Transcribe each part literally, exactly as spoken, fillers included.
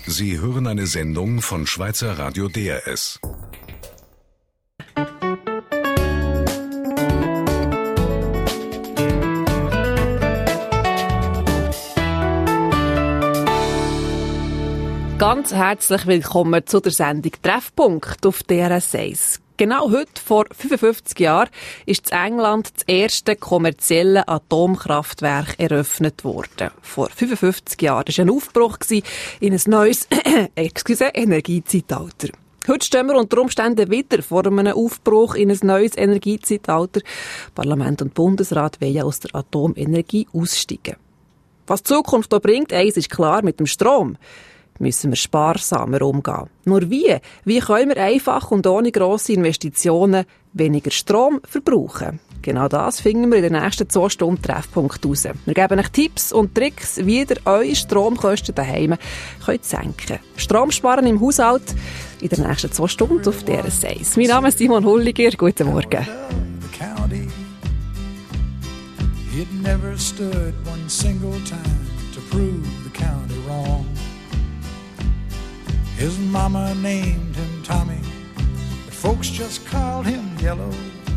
Sie hören eine Sendung von Schweizer Radio D R S. Ganz herzlich willkommen zu der Sendung Treffpunkt auf D R S eins. Genau heute, vor fünfundfünfzig Jahren, ist in England das erste kommerzielle Atomkraftwerk eröffnet worden. Vor fünfundfünfzig Jahren war ein Aufbruch in ein neues excuse, Energiezeitalter. Heute stehen wir unter Umständen wieder vor einem Aufbruch in ein neues Energiezeitalter. Parlament und Bundesrat wollen aus der Atomenergie aussteigen. Was die Zukunft da bringt, eins ist klar, mit dem Strom müssen wir sparsamer umgehen. Nur wie? Wie können wir einfach und ohne grosse Investitionen weniger Strom verbrauchen? Genau das finden wir in den nächsten zwei Stunden Treffpunkt raus. Wir geben euch Tipps und Tricks, wie ihr eure Stromkosten daheim könnt senken. Strom sparen im Haushalt in den nächsten zwei Stunden auf D R S eins. Mein Name ist Simon Hulliger. Guten Morgen. It never stood one single time to prove the county wrong. His mama named him Tommy, but folks just called him Yellow.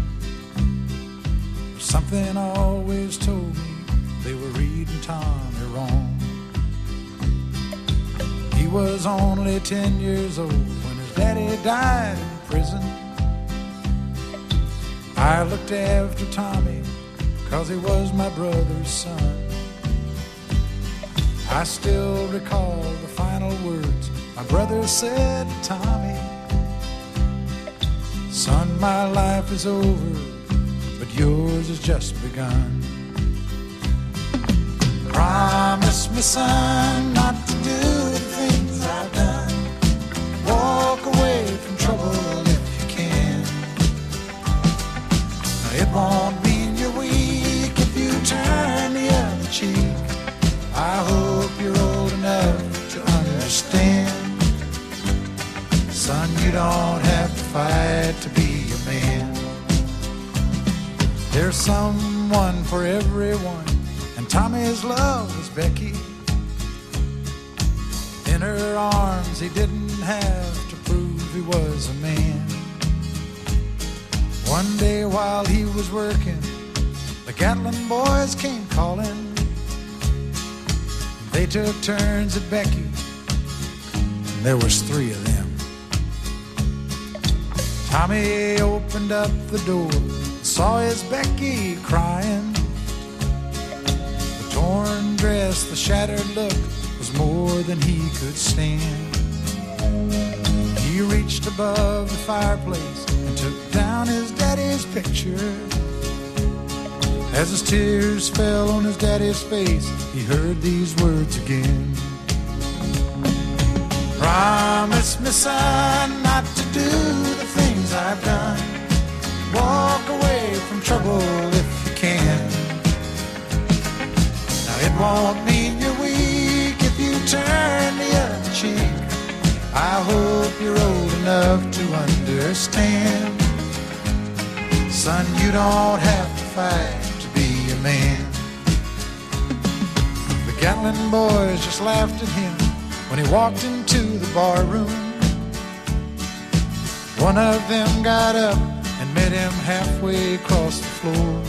Something always told me they were reading Tommy wrong. He was only ten years old when his daddy died in prison. I looked after Tommy 'cause he was my brother's son. I still recall the final words my brother said to Tommy. Son, my life is over, but yours has just begun. Promise me, son, not to do the things I've done. Walk away from trouble if you can. Now, it won't mean you're weak if you turn the other cheek. I hope you're old enough to understand. Son, you don't have to fight to be a man. There's someone for everyone, and Tommy's love was Becky. In her arms he didn't have to prove he was a man. One day while he was working, the Gatlin boys came calling. They took turns at Becky, and there was three of them. Tommy opened up the door, saw his Becky crying. The torn dress, the shattered look was more than he could stand. He reached above the fireplace and took down his daddy's picture. As his tears fell on his daddy's face, he heard these words again. Promise me, son, not to do the things I've done. Walk away from trouble if you can. Now, it won't mean you're weak if you turn the other cheek. I hope you're old enough to understand. Son, you don't have to fight to be a man. The Gatlin boys just laughed at him when he walked into the bar room. One of them got up and met him halfway across the floor.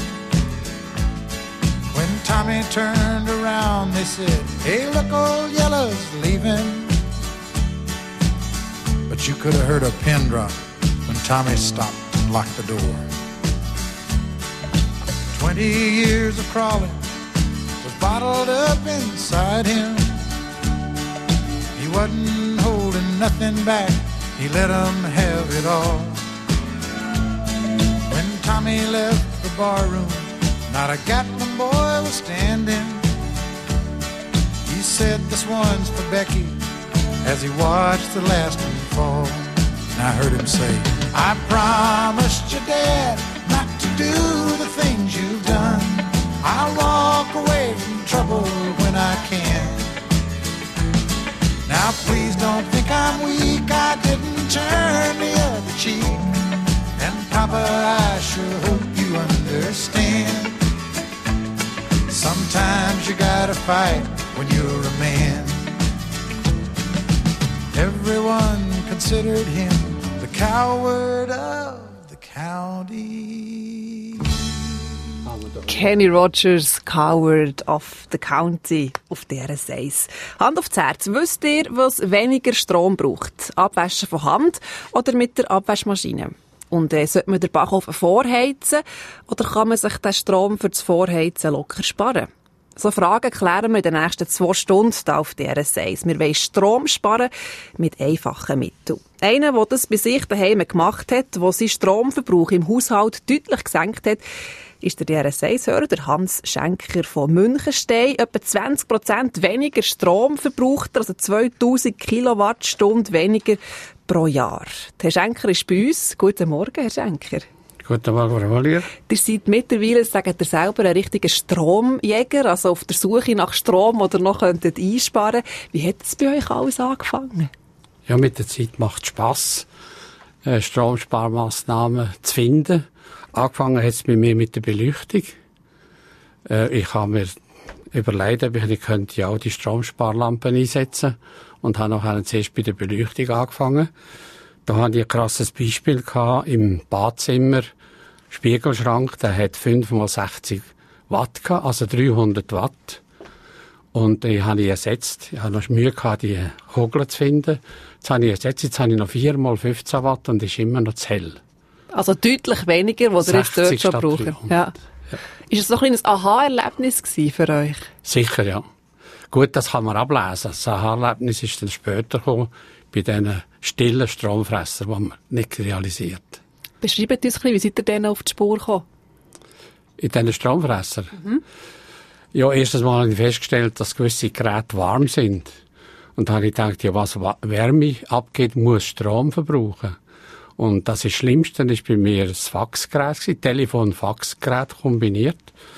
When Tommy turned around, they said, "Hey, look, old Yellow's leaving." But you could have heard a pin drop when Tommy stopped and locked the door. Twenty years of crawling was bottled up inside him. He wasn't holding nothing back, he let them have it all. When Tommy left the bar room, not a Gatlin boy was standing. He said, "This one's for Becky," as he watched the last one fall. And I heard him say, "I promised your dad not to do the things you've done. I'll walk away from trouble when I can. Now please don't think I'm weak, I didn't turn the other cheek. And Papa, I sure hope you understand. Sometimes you gotta fight when you're a man." everyone considered him the coward of the county. Kenny Rogers, Coward of the County, auf D R S eins. Hand aufs Herz, wisst ihr, was weniger Strom braucht? Abwaschen von Hand oder mit der Abwaschmaschine? Und äh, sollte man den Backofen vorheizen oder kann man sich den Strom für das Vorheizen locker sparen? So Fragen klären wir in den nächsten zwei Stunden hier auf D R S eins. Wir wollen Strom sparen mit einfachen Mitteln. Einer, der das bei sich daheim gemacht hat, der seinen Stromverbrauch im Haushalt deutlich gesenkt hat, ist der D R S eins-Hörer, der Hans Schenker von Münchenstein. Etwa zwanzig Prozent weniger Strom verbraucht er, also zweitausend Kilowattstunden weniger pro Jahr. Herr Schenker ist bei uns. Guten Morgen, Herr Schenker. Guten Morgen, Frau Wallier. Ihr seid mittlerweile, sagt ihr selber, ein richtiger Stromjäger, also auf der Suche nach Strom oder noch könntet einsparen. Wie hat es bei euch alles angefangen? Ja, mit der Zeit macht es Spass, äh, Stromsparmaßnahmen zu finden. Angefangen hat es bei mir mit der Beleuchtung. Äh, ich habe mir überlegt, ob ich nicht könnte auch die Stromsparlampen einsetzen und habe nachher zuerst bei der Beleuchtung angefangen. Da hatte ich ein krasses Beispiel gehabt, im Badzimmer. Spiegelschrank, der hat fünf mal sechzig Watt gehabt, also dreihundert Watt. Und die habe ich ersetzt. Ich habe noch Mühe gehabt, die Kugel zu finden. Jetzt habe ich ersetzt, jetzt habe ich noch vier mal fünfzehn Watt und ist immer noch zu hell. Also deutlich weniger, was ihr jetzt dort schon braucht. Ja. Ja. Ist es so ein kleines Aha-Erlebnis für euch? Sicher, ja. Gut, das kann man ablesen. Das Aha-Erlebnis ist dann später gekommen, bei diesen stillen Stromfressern, die man nicht realisiert. Beschreibt uns ein bisschen, wie seid ihr denn auf die Spur gekommen? In diesen Stromfressern? Mhm. Ja, erstens mal habe ich festgestellt, dass gewisse Geräte warm sind. Und da habe ich gedacht, ja, was Wärme abgeht, muss Strom verbrauchen. Und das ist das Schlimmste, das war bei mir das Faxgerät, Telefon-Faxgerät kombiniert.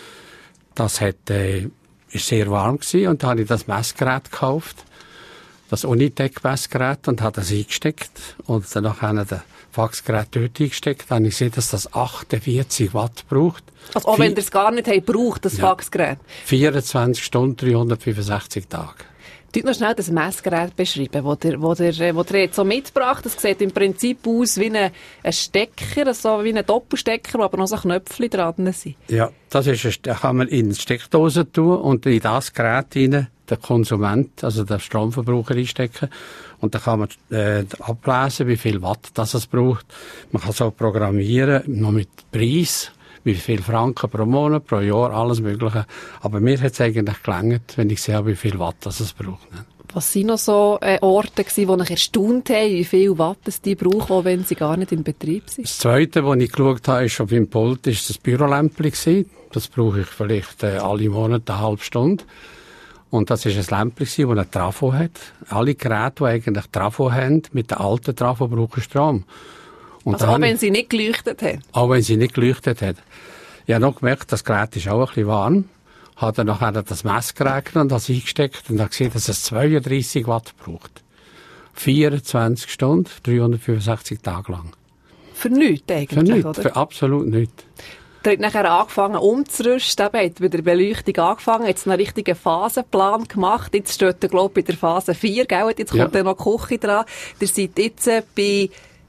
Das hat, äh, ist sehr warm gewesen und da habe ich das Messgerät gekauft, das Unitec-Messgerät, und habe das eingesteckt. Und danach habe ich das Faxgerät dort eingesteckt. Dann habe ich gesehen, dass das achtundvierzig Watt braucht. Also auch wenn ihr es gar nicht habt, braucht das ja. Faxgerät? vierundzwanzig Stunden, dreihundertfünfundsechzig Tage. Könnt ihr noch schnell das Messgerät beschreiben, das ihr, das ihr, das ihr jetzt so mitgebracht habt? Das sieht im Prinzip aus wie ein, ein Stecker, so wie ein Doppelstecker, wo aber noch so Knöpfchen dran sind. Ja, das ist ein, da kann man in die Steckdose tun und in das Gerät rein den Konsument, also den Stromverbraucher einstecken. Und dann kann man äh, ablesen, wie viel Watt das es braucht. Man kann es auch programmieren, noch mit Preis, wie viel Franken pro Monat, pro Jahr, alles Mögliche. Aber mir hat es eigentlich gelangt, wenn ich sehe, wie viel Watt das es braucht. Was waren noch so äh, Orte, die euch erstaunt haben, wie viel Watt es die brauchen, auch wenn sie gar nicht in Betrieb sind? Das Zweite, was ich geschaut habe, ist schon beim Pult, ist das Bürolämpchen. Das brauche ich vielleicht äh, alle Monate eine halbe Stunde. Und das ist ein Lämpchen, das ein Trafo hat. Alle Geräte, die eigentlich Trafo haben, mit der alten Trafo brauchen Strom. Und also auch wenn sie nicht geleuchtet haben? Auch wenn sie nicht geleuchtet haben. Ich habe noch gemerkt, das Gerät ist auch ein bisschen warm. Habe dann nachher das Messgerät genommen und das eingesteckt und habe gesehen, dass es zweiunddreissig Watt braucht. vierundzwanzig Stunden, dreihundertfünfundsechzig Tage lang. Für nichts eigentlich, für nichts, oder? Für absolut nichts. Ihr habt nachher angefangen umzurüsten, habt bei der Beleuchtung angefangen, jetzt einen richtigen Phasenplan gemacht. Jetzt steht ihr, glaube ich, bei der Phase vier, gell? Jetzt kommt ja. dann noch die Küche dran. Ihr seid jetzt bei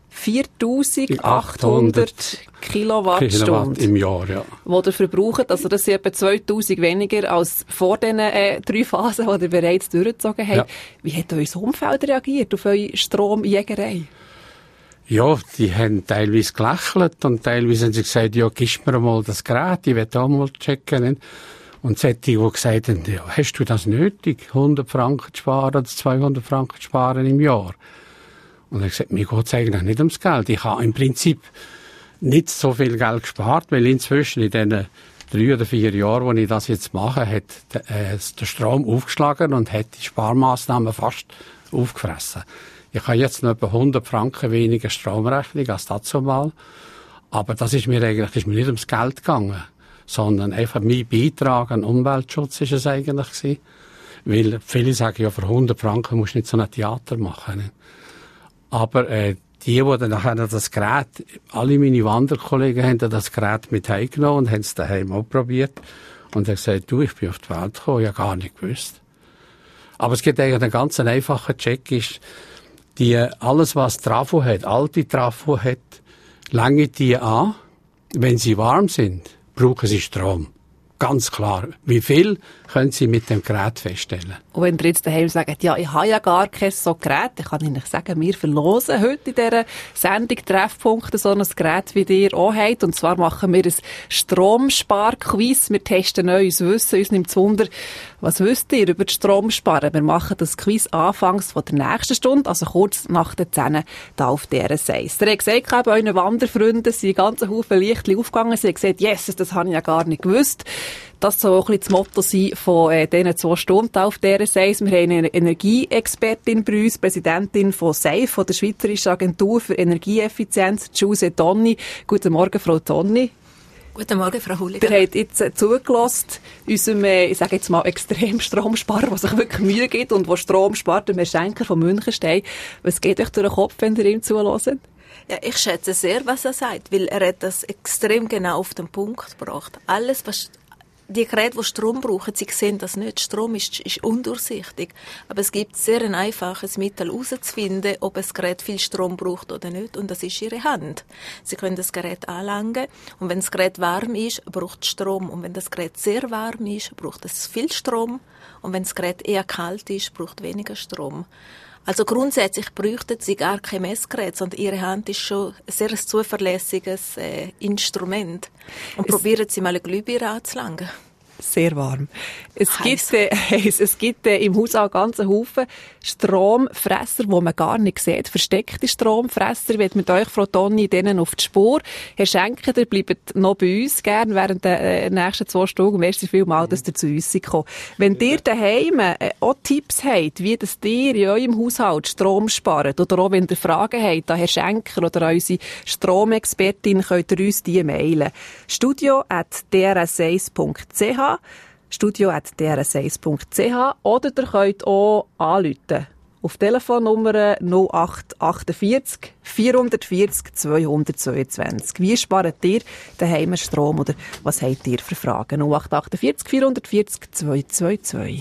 viertausendachthundert Kilowattstunden Kilowatt im Jahr, ja. Die ihr verbraucht. Also das sind etwa zweitausend weniger als vor den äh, drei Phasen, die ihr bereits durchgezogen habt. Ja. Wie hat euer Umfeld reagiert auf eure Stromjägerei? Ja, die haben teilweise gelächelt und teilweise haben sie gesagt, ja, gib mir mal das Gerät, ich will auch mal checken. Und solche, die gesagt haben, ja, hast du das nötig, hundert Franken zu sparen oder zweihundert Franken zu sparen im Jahr? Und er hat gesagt, mir geht es eigentlich nicht ums Geld. Ich habe im Prinzip nicht so viel Geld gespart, weil inzwischen in diesen drei oder vier Jahren, wo ich das jetzt mache, hat äh, der Strom aufgeschlagen und hat die Sparmaßnahmen fast aufgefressen. Ich habe jetzt noch etwa hundert Franken weniger Stromrechnung als dazu mal. Aber das ist mir eigentlich ist mir nicht ums Geld gegangen, sondern einfach mein Beitrag an Umweltschutz ist es eigentlich gewesen. Weil viele sagen, ja, für hundert Franken musst du nicht so ein Theater machen. Aber äh, die, die dann nachher das Gerät, alle meine Wanderkollegen haben das Gerät mit heimgenommen und haben es daheim auch probiert. Und haben gesagt, du, ich bin auf die Welt gekommen, ich habe gar nicht gewusst. Aber es gibt eigentlich einen ganz einfachen Check, ist, Die, alles, was Trafo hat, alte Trafo hat, lange die an. Wenn sie warm sind, brauchen sie Strom. Ganz klar. Wie viel können Sie mit dem Gerät feststellen? Und wenn ihr jetzt daheim sagt, ja, ich habe ja gar kein so Gerät, dann kann ich Ihnen sagen, wir verlosen heute in dieser Sendung Treffpunkte so ein Gerät, wie ihr auch habt. Und zwar machen wir ein Stromspar-Quiz. Wir testen neues Wissen. Uns nimmt es Wunder, was wisst ihr über das Stromsparen? Wir machen das Quiz anfangs von der nächsten Stunde, also kurz nach der zehn hier auf D R S eins. Ihr habt gesagt, bei euren Wanderfreunden sind ganze Haufen Lichtchen aufgegangen. Sie haben gesagt, yes, das habe ich ja gar nicht gewusst. Das soll auch ein bisschen das Motto sein von äh, diesen zwei Stunden auf D R S eins. Wir haben eine Energieexpertin bei uns, Präsidentin von SAFE, von der Schweizerischen Agentur für Energieeffizienz, Giuse Tonni. Guten Morgen, Frau Tonni. Guten Morgen, Frau Hulliger. Ihr habt jetzt äh, zugelassen, unserem, äh, ich sage jetzt mal, Extremstromsparer, der sich wirklich Mühe gibt und der Strom spart, dem Herr Schenker von Münchenstein. Was geht euch durch den Kopf, wenn ihr ihm zuhört? Ja, ich schätze sehr, was er sagt, weil er hat das extrem genau auf den Punkt gebracht. Alles, was die Geräte, die Strom brauchen, sie sehen das nicht. Strom ist, ist undurchsichtig. Aber es gibt sehr ein einfaches Mittel herauszufinden, ob ein Gerät viel Strom braucht oder nicht. Und das ist Ihre Hand. Sie können das Gerät anlangen. Und wenn das Gerät warm ist, braucht es Strom. Und wenn das Gerät sehr warm ist, braucht es viel Strom. Und wenn das Gerät eher kalt ist, braucht es weniger Strom. Also grundsätzlich bräuchten Sie gar kein Messgerät, sondern Ihre Hand ist schon ein sehr zuverlässiges äh, Instrument. Und es probieren Sie mal eine Glühbirne anzulangen. Sehr warm. Es Heiss. gibt, äh, es gibt äh, im Haus auch ganz einen Haufen Stromfresser, die man gar nicht sieht. Versteckte Stromfresser. Ich will mit euch, Frau Tonni, denen auf die Spur. Herr Schenker, ihr bleibt noch bei uns gern während der äh, nächsten zwei Stunden. Merci vielmals, dass ihr zu uns seid gekommen. Wenn ihr daheim äh, auch Tipps habt, wie das ihr in eurem Haushalt Strom spart, oder auch wenn ihr Fragen habt an Herrn Schenker oder an unsere Stromexpertin, könnt ihr uns die mailen. studio at d r s eins punkt c h studio at d r s eins punkt c h oder ihr könnt auch anrufen auf Telefonnummer null acht achtundvierzig vierhundertvierzig zweihundertzweiundzwanzig. Wie spart ihr daheim Strom oder was habt ihr für Fragen? null acht achtundvierzig vierhundertvierzig zweihundertzweiundzwanzig.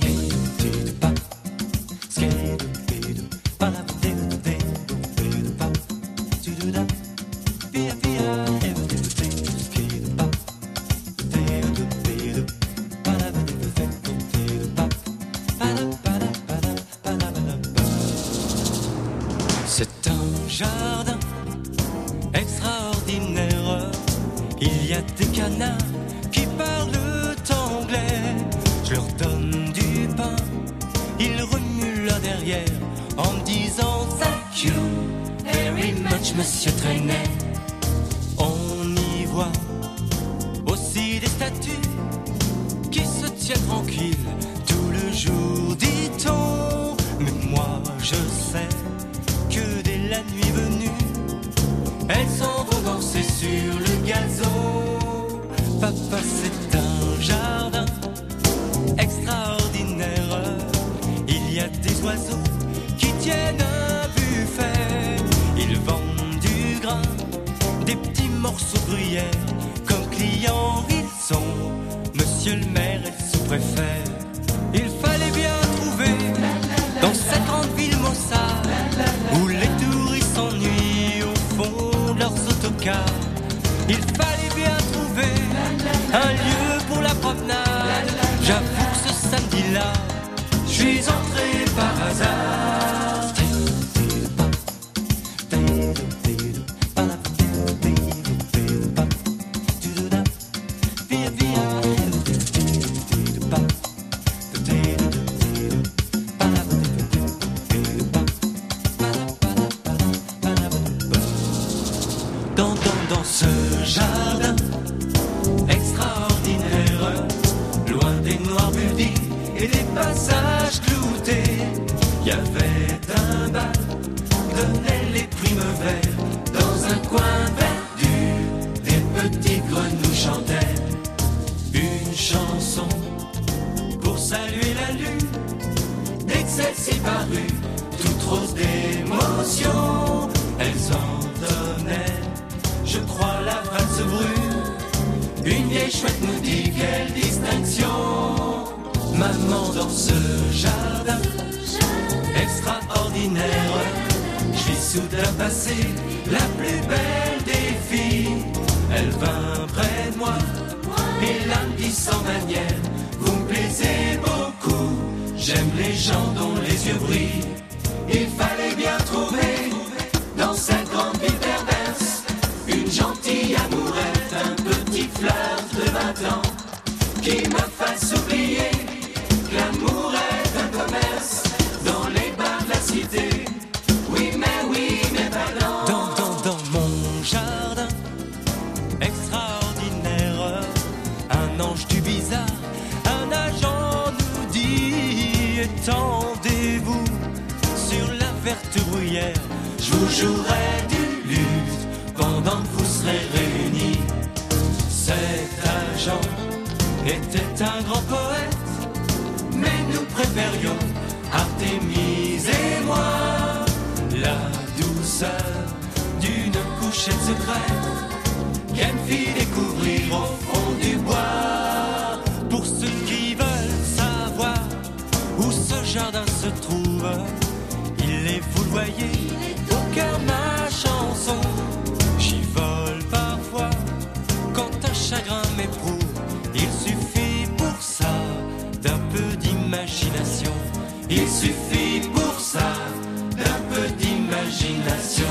C'est un jardin extraordinaire. Il y a des canards qui parlent anglais. Je leur donne du pain, ils remuent là derrière en me disant thank you very much, Monsieur Trenet. On y voit aussi des statues qui se tiennent tranquilles tout le jour, dit-on. Mais moi je sais que dès la nuit venue, elles s'en vont danser sur le gazon. Papa, c'est un jardin extraordinaire. Il y a des oiseaux qui tiennent un buffet. Ils vendent du grain, des petits morceaux de gruyère. Comme clients, ils sont Monsieur le maire et le sous-préfet. Il fallait bien trouver dans cette grande ville maussade où les touristes s'ennuient au fond de leurs autocars. Il fallait bien trouver un lieu pour la promenade. J'avoue que ce samedi-là, je suis entré par hasard. Ce jardin extraordinaire, loin des noirs buildings et des passages cloutés, il y avait un bar, donnait les primes verts. Dans un coin perdu, des petites grenouilles chantaient une chanson pour saluer la lune. Dès que celle-ci parut, toute rose d'émotion, elles en donnaient, je crois, la valse brune. Une vieille chouette nous dit quelle distinction. Maman dans ce jardin extraordinaire, soudain passé la plus belle des filles. Elle vint près de moi, et l'âme dit sans manière, vous me plaisez beaucoup, j'aime les gens dont les yeux brillent. Il fallait bien trouver, dans cette grande vie perverse, une gentille amourette, un petit flirt de vingt ans, qui me fasse oublier que l'amour est un commerce dans les bars de la cité. Oui, mais oui, mais pas dans. Dans, dans, dans mon jardin extraordinaire, un ange du bizarre, un agent nous dit étendez-vous sur la verte bruyère. Je vous jouerai du luth pendant que vous serez réunis. Cet agent était un grand poète, mais nous préférions Artémise et moi. La douceur d'une couchette secrète qu'elle me fit découvrir au fond du bois. Pour ceux qui veulent savoir où ce jardin se trouve, il est, vous le voyez, au cœur de ma chanson. J'y vole parfois quand un chagrin m'éprouve. Il suffit pour ça d'un peu d'imagination. Il suffit pour ça d'un peu d'imagination.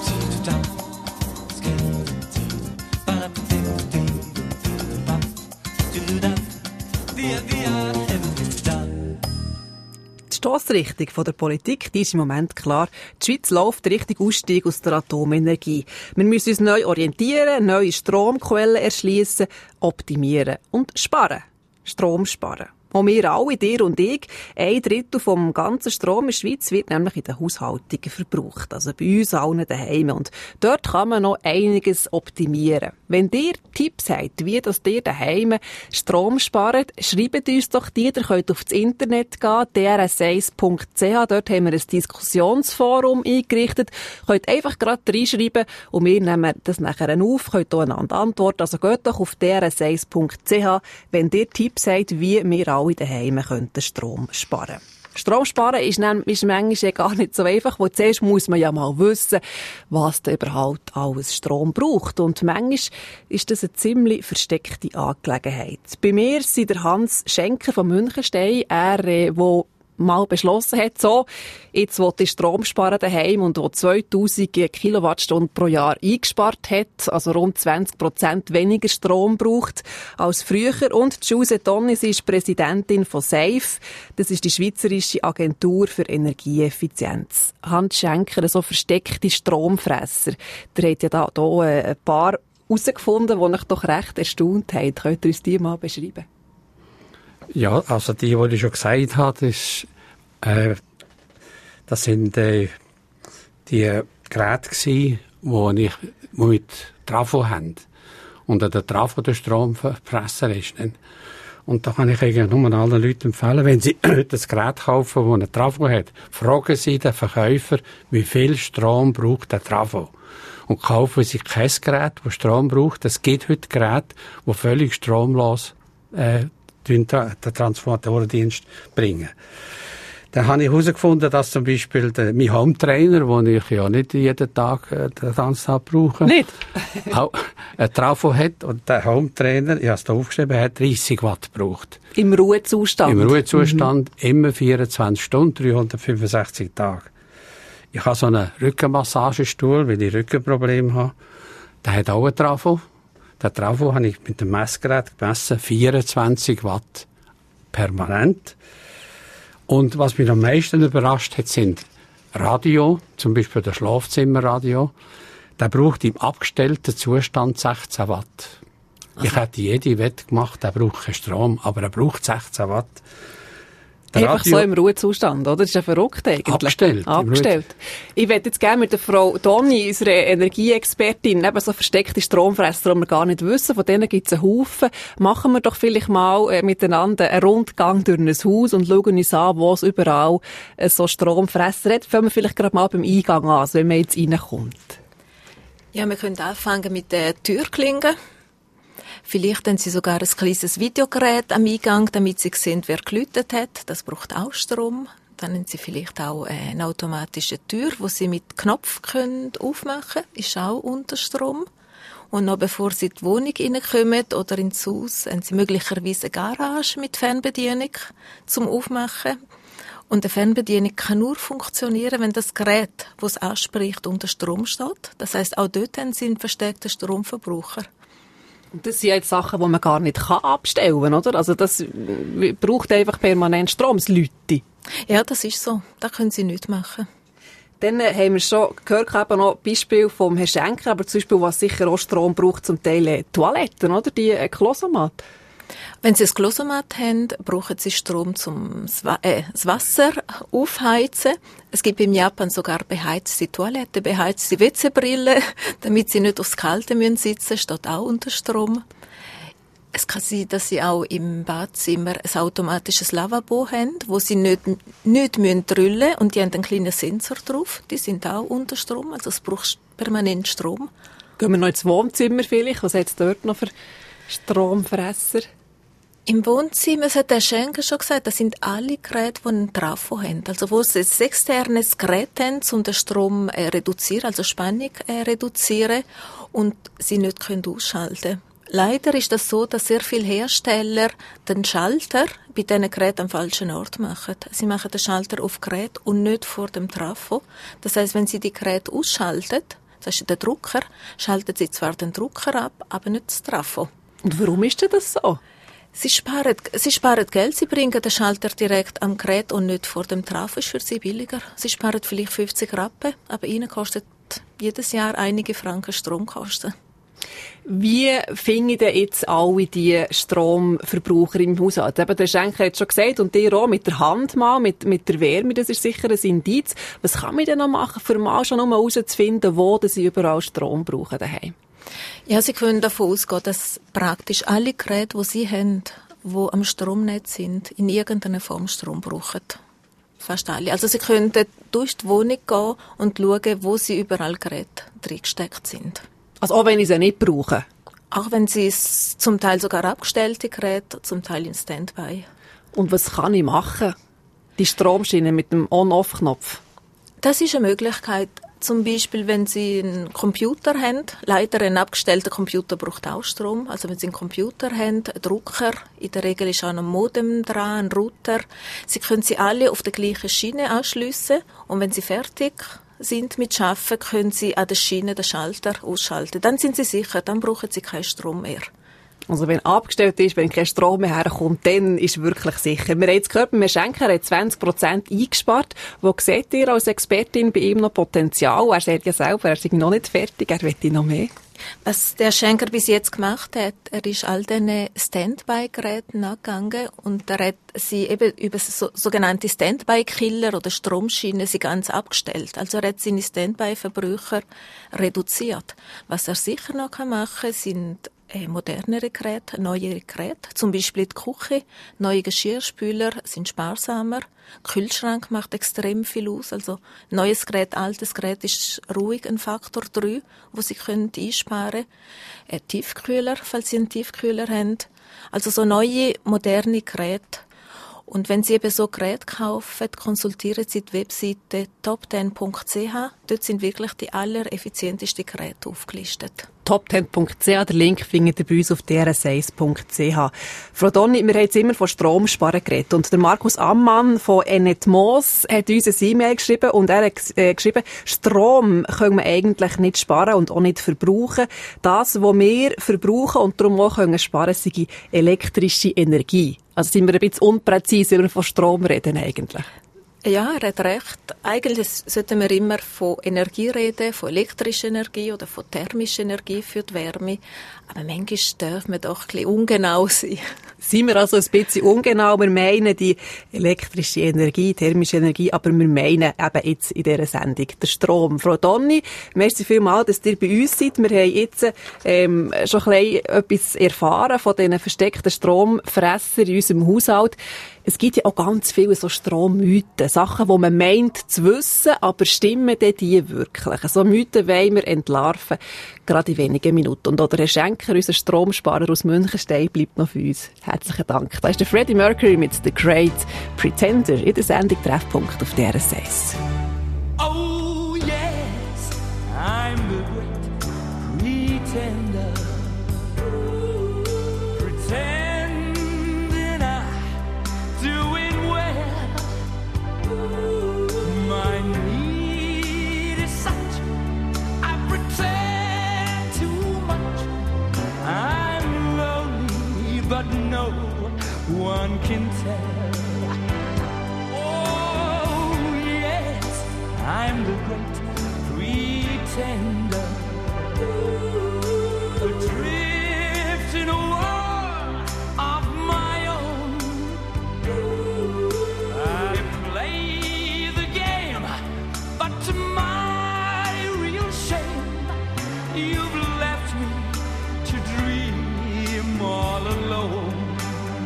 Die Stossrichtung von der Politik, die ist im Moment klar. Die Schweiz läuft Richtung Ausstieg aus der Atomenergie. Wir müssen uns neu orientieren, neue Stromquellen erschließen, optimieren und sparen. Strom sparen. Und wir alle, dir und ich, ein Drittel vom ganzen Strom in der Schweiz wird nämlich in den Haushaltungen verbraucht. Also bei uns allen daheim. Und dort kann man noch einiges optimieren. Wenn ihr Tipps habt, wie das ihr daheim Strom spart, schreibt uns doch die. Ihr könnt auf das Internet gehen, d r s eins punkt c h. Dort haben wir ein Diskussionsforum eingerichtet. Könnt einfach gerade reinschreiben und wir nehmen das nachher auf, könnt auch einander antworten. Also geht doch auf d r s eins punkt c h, wenn ihr Tipps habt, wie wir alle daheim könnten Strom sparen. Strom sparen ist, ist manchmal gar nicht so einfach, weil zuerst muss man ja mal wissen, was da überhaupt alles Strom braucht. Und manchmal ist das eine ziemlich versteckte Angelegenheit. Bei mir sind der Hans Schenker von Münchenstein, er, der mal beschlossen hat, so, jetzt will ich Strom sparen daheim und wo zweitausend Kilowattstunden pro Jahr eingespart hat, also rund zwanzig Prozent weniger Strom braucht als früher. Und Giuse Tonni, sie ist Präsidentin von SAFE, das ist die Schweizerische Agentur für Energieeffizienz. Hans Schenker, so versteckte Stromfresser, der hat ja da, da ein paar herausgefunden, die mich doch recht erstaunt haben. Könnt ihr uns die mal beschreiben? Ja, also die, die ich schon gesagt habe, das, äh, das sind äh, die Geräte gewesen, die ich mit Trafo haben. Und der Trafo der Stromfresser ist. Nicht? Und da kann ich eigentlich nur allen Leuten empfehlen, wenn sie das Gerät kaufen, das einen Trafo hat, fragen Sie den Verkäufer, wie viel Strom braucht der Trafo. Und kaufen Sie kein Gerät, das Strom braucht. Es gibt heute Geräte, die völlig stromlos äh, den Transformatorendienst bringen. Dann habe ich herausgefunden, dass zum Beispiel der, mein Home-Trainer, den ich ja nicht jeden Tag äh, den ganzen Tag brauche, nicht? auch ein Trafo hat. Und der Home-Trainer, ich habe es da aufgeschrieben, hat dreißig Watt gebraucht. Im Ruhezustand? Im Ruhezustand, mhm. immer vierundzwanzig Stunden, dreihundertfünfundsechzig Tage. Ich habe so einen Rückenmassagestuhl, weil ich Rückenprobleme habe. Der hat auch ein Trafo. Der Trafo habe ich mit dem Messgerät gemessen, vierundzwanzig Watt permanent. Und was mich am meisten überrascht hat, sind Radio, zum Beispiel der Schlafzimmerradio. Der braucht im abgestellten Zustand sechzehn Watt. Aha. Ich hätte jede Wette gemacht, der braucht keinen Strom, aber er braucht sechzehn Watt. Der Einfach Radio, so im Ruhezustand, oder? Das ist ja verrückt eigentlich. Abgestellt. Abgestellt. Ich möchte jetzt gerne mit der Frau Tonni, unserer Energieexpertin, eben so versteckte Stromfresser, die wir gar nicht wissen, von denen gibt es einen Haufen. Machen wir doch vielleicht mal äh, miteinander einen Rundgang durch ein Haus und schauen uns an, wo es überall äh, so Stromfresser hat. Fangen wir vielleicht gerade mal beim Eingang an, also wenn man jetzt reinkommt. Ja, wir können anfangen mit der Türklinge. Vielleicht haben Sie sogar ein kleines Videogerät am Eingang, damit Sie sehen, wer geläutet hat. Das braucht auch Strom. dann haben sie vielleicht auch eine automatische Tür, die sie mit Knopf können aufmachen können. Ist auch unter Strom. Und noch bevor sie in die Wohnung reinkommen oder ins Haus, haben sie möglicherweise eine Garage mit Fernbedienung zum Aufmachen. Und eine Fernbedienung kann nur funktionieren, wenn das Gerät, das es anspricht, unter Strom steht. Das heisst, auch dort haben sie einen verstärkten Stromverbraucher. Und das sind jetzt Sachen, die man gar nicht abstellen kann, oder? Also das braucht einfach permanent Strom, das Leute. Ja, das ist so. Das können sie nicht machen. Dann haben wir schon gehört, eben noch Beispiel vom Herrn Schenker, aber zum Beispiel, was sicher auch Strom braucht, zum Teil äh, Toiletten, oder? Die äh, Klosomat. Wenn sie ein Klosomat haben, brauchen sie Strom, um äh, das Wasser aufheizen. Es gibt in Japan sogar beheizte Toiletten, beheizte W C-Brillen, damit sie nicht aufs Kalte müssen sitzen, steht auch unter Strom. Es kann sein, dass sie auch im Badzimmer ein automatisches Lavabo haben, wo sie nicht, nicht müssen drüllen und die haben einen kleinen Sensor drauf. Die sind auch unter Strom, also es braucht permanent Strom. Gehen wir noch ins Wohnzimmer vielleicht? Was hat es dort noch für Stromfresser? Im Wohnzimmer, das hat der Schenker schon gesagt, das sind alle Geräte, die einen Trafo haben. Also wo sie ein externes Gerät haben, um den Strom äh, reduzieren, also Spannung äh, reduzieren und sie nicht können ausschalten. Leider ist das so, dass sehr viele Hersteller den Schalter bei diesen Geräten am falschen Ort machen. Sie machen den Schalter auf Gerät und nicht vor dem Trafo. Das heisst, wenn sie die Geräte ausschalten, das ist der Drucker, schalten sie zwar den Drucker ab, aber nicht das Trafo. Und warum ist denn das so? Sie sparen, sie sparen Geld, sie bringen den Schalter direkt am Gerät und nicht vor dem Trafo, ist für sie billiger. Sie sparen vielleicht fünfzig Rappen, aber ihnen kostet jedes Jahr einige Franken Stromkosten. Wie finden denn jetzt alle die Stromverbraucher im Haushalt? Eben, der Schenker hat schon gesagt, und ihr auch, mit der Hand mal, mit, mit der Wärme, das ist sicher ein Indiz. Was kann man denn noch machen, für mal schon nur herauszufinden, wo sie überall Strom brauchen daheim? Ja, Sie können davon ausgehen, dass praktisch alle Geräte, die Sie haben, die am Stromnetz sind, in irgendeiner Form Strom brauchen. Fast alle. Also Sie können durch die Wohnung gehen und schauen, wo Sie überall Geräte reingesteckt sind. Also auch wenn ich sie nicht brauche? Auch wenn Sie es zum Teil sogar abgestellte Geräte, zum Teil in Standby. Und was kann ich machen? Die Stromschiene mit dem On-Off-Knopf? Das ist eine Möglichkeit. Zum Beispiel, wenn Sie einen Computer haben, leider ein abgestellter Computer braucht auch Strom. Also wenn Sie einen Computer haben, einen Drucker, in der Regel ist auch ein Modem dran, ein Router. Sie können sie alle auf der gleichen Schiene anschliessen und wenn Sie fertig sind mit Arbeiten, können Sie an der Schiene den Schalter ausschalten. Dann sind Sie sicher, dann brauchen Sie keinen Strom mehr. Also wenn abgestellt ist, wenn kein Strom mehr herkommt, dann ist wirklich sicher. Wir haben jetzt gehört, Herr Schenker hat zwanzig Prozent eingespart. Wo seht ihr als Expertin bei ihm noch Potenzial? Er sagt ja selber, er ist noch nicht fertig, er will noch mehr. Was der Schenker bis jetzt gemacht hat, er ist all diesen Standby-Geräten angegangen und er hat sie eben über so, sogenannte Standby-Killer oder Stromschienen sie ganz abgestellt. Also er hat seine Standby-Verbraucher reduziert. Was er sicher noch machen kann, sind modernere Geräte, neuere Geräte, zum Beispiel die Küche, neue Geschirrspüler sind sparsamer, Kühlschrank macht extrem viel aus, also neues Gerät, altes Gerät ist ruhig ein Faktor drei, wo Sie können einsparen, ein Tiefkühler, falls Sie einen Tiefkühler haben, also so neue, moderne Geräte. Und wenn Sie eben so Geräte kaufen, konsultieren Sie die Webseite top ten punkt c h. Dort sind wirklich die allereffizientesten Geräte aufgelistet. top ten punkt c h, der Link findet ihr bei uns auf d r s eins punkt c h. Frau Donni, wir haben jetzt immer von Stromsparen geredet. Und der Markus Ammann von Enetmos hat uns eine E-Mail geschrieben und er hat äh, geschrieben, Strom können wir eigentlich nicht sparen und auch nicht verbrauchen. Das, was wir verbrauchen und darum auch können sparen, sei elektrische Energie. Also sind wir ein bisschen unpräzise, wenn wir von Strom reden eigentlich. Ja, er hat recht. Eigentlich sollten wir immer von Energie reden, von elektrischer Energie oder von thermischer Energie für die Wärme. Aber manchmal darf man doch ein bisschen ungenau sein. Sind wir also ein bisschen ungenau? Wir meinen die elektrische Energie, thermische Energie, aber wir meinen eben jetzt in dieser Sendung den Strom. Frau Donni, merci vielmals, dass ihr bei uns seid. Wir haben jetzt ähm, schon ein bisschen etwas erfahren von diesen versteckten Stromfressern in unserem Haushalt. Es gibt ja auch ganz viele so Strommythen, Sachen, die man meint zu wissen, aber stimmen denn die wirklich? So Mythen wollen wir entlarven, gerade in wenigen Minuten. Und oder Herr Schenker, unser Stromsparer aus Münchenstein, bleibt noch für uns. Herzlichen Dank. Da ist der Freddie Mercury mit The Great Pretender in der Sendung Treffpunkt auf D R S eins. Oh yes, I'm the great pretender. Pretending I'm doing well. My need is such, I pretend too much. I'm lonely, but no one can tell. Oh yes, I'm the great pretender. Adrift in a world of my own. I play the game, but to my real shame, you've left me to dream all alone.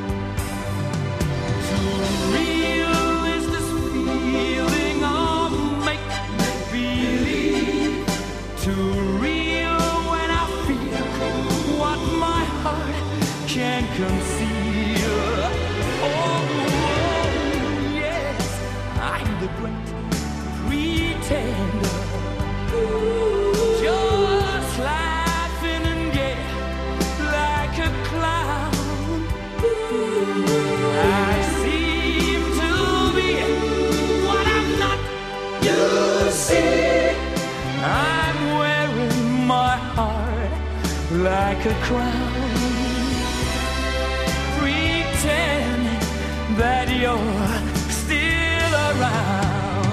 Too real is this feeling of make-believe. Too real when I feel what my heart can't conceal. Oh, yes, I'm the great pretender. Just laughing and gay like a clown. I seem to be what I'm not. You see, I'm wearing my heart like a crown, pretending that you're still around.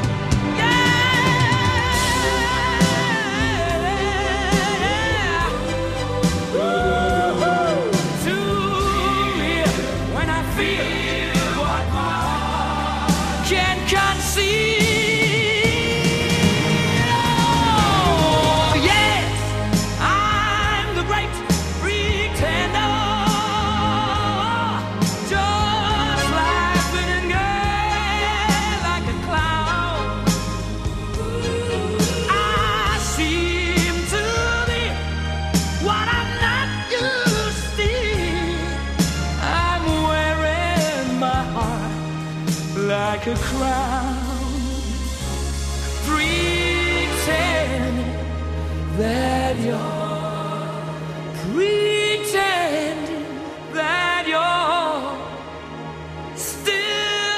Like a crown, pretending that you're, pretending that you're still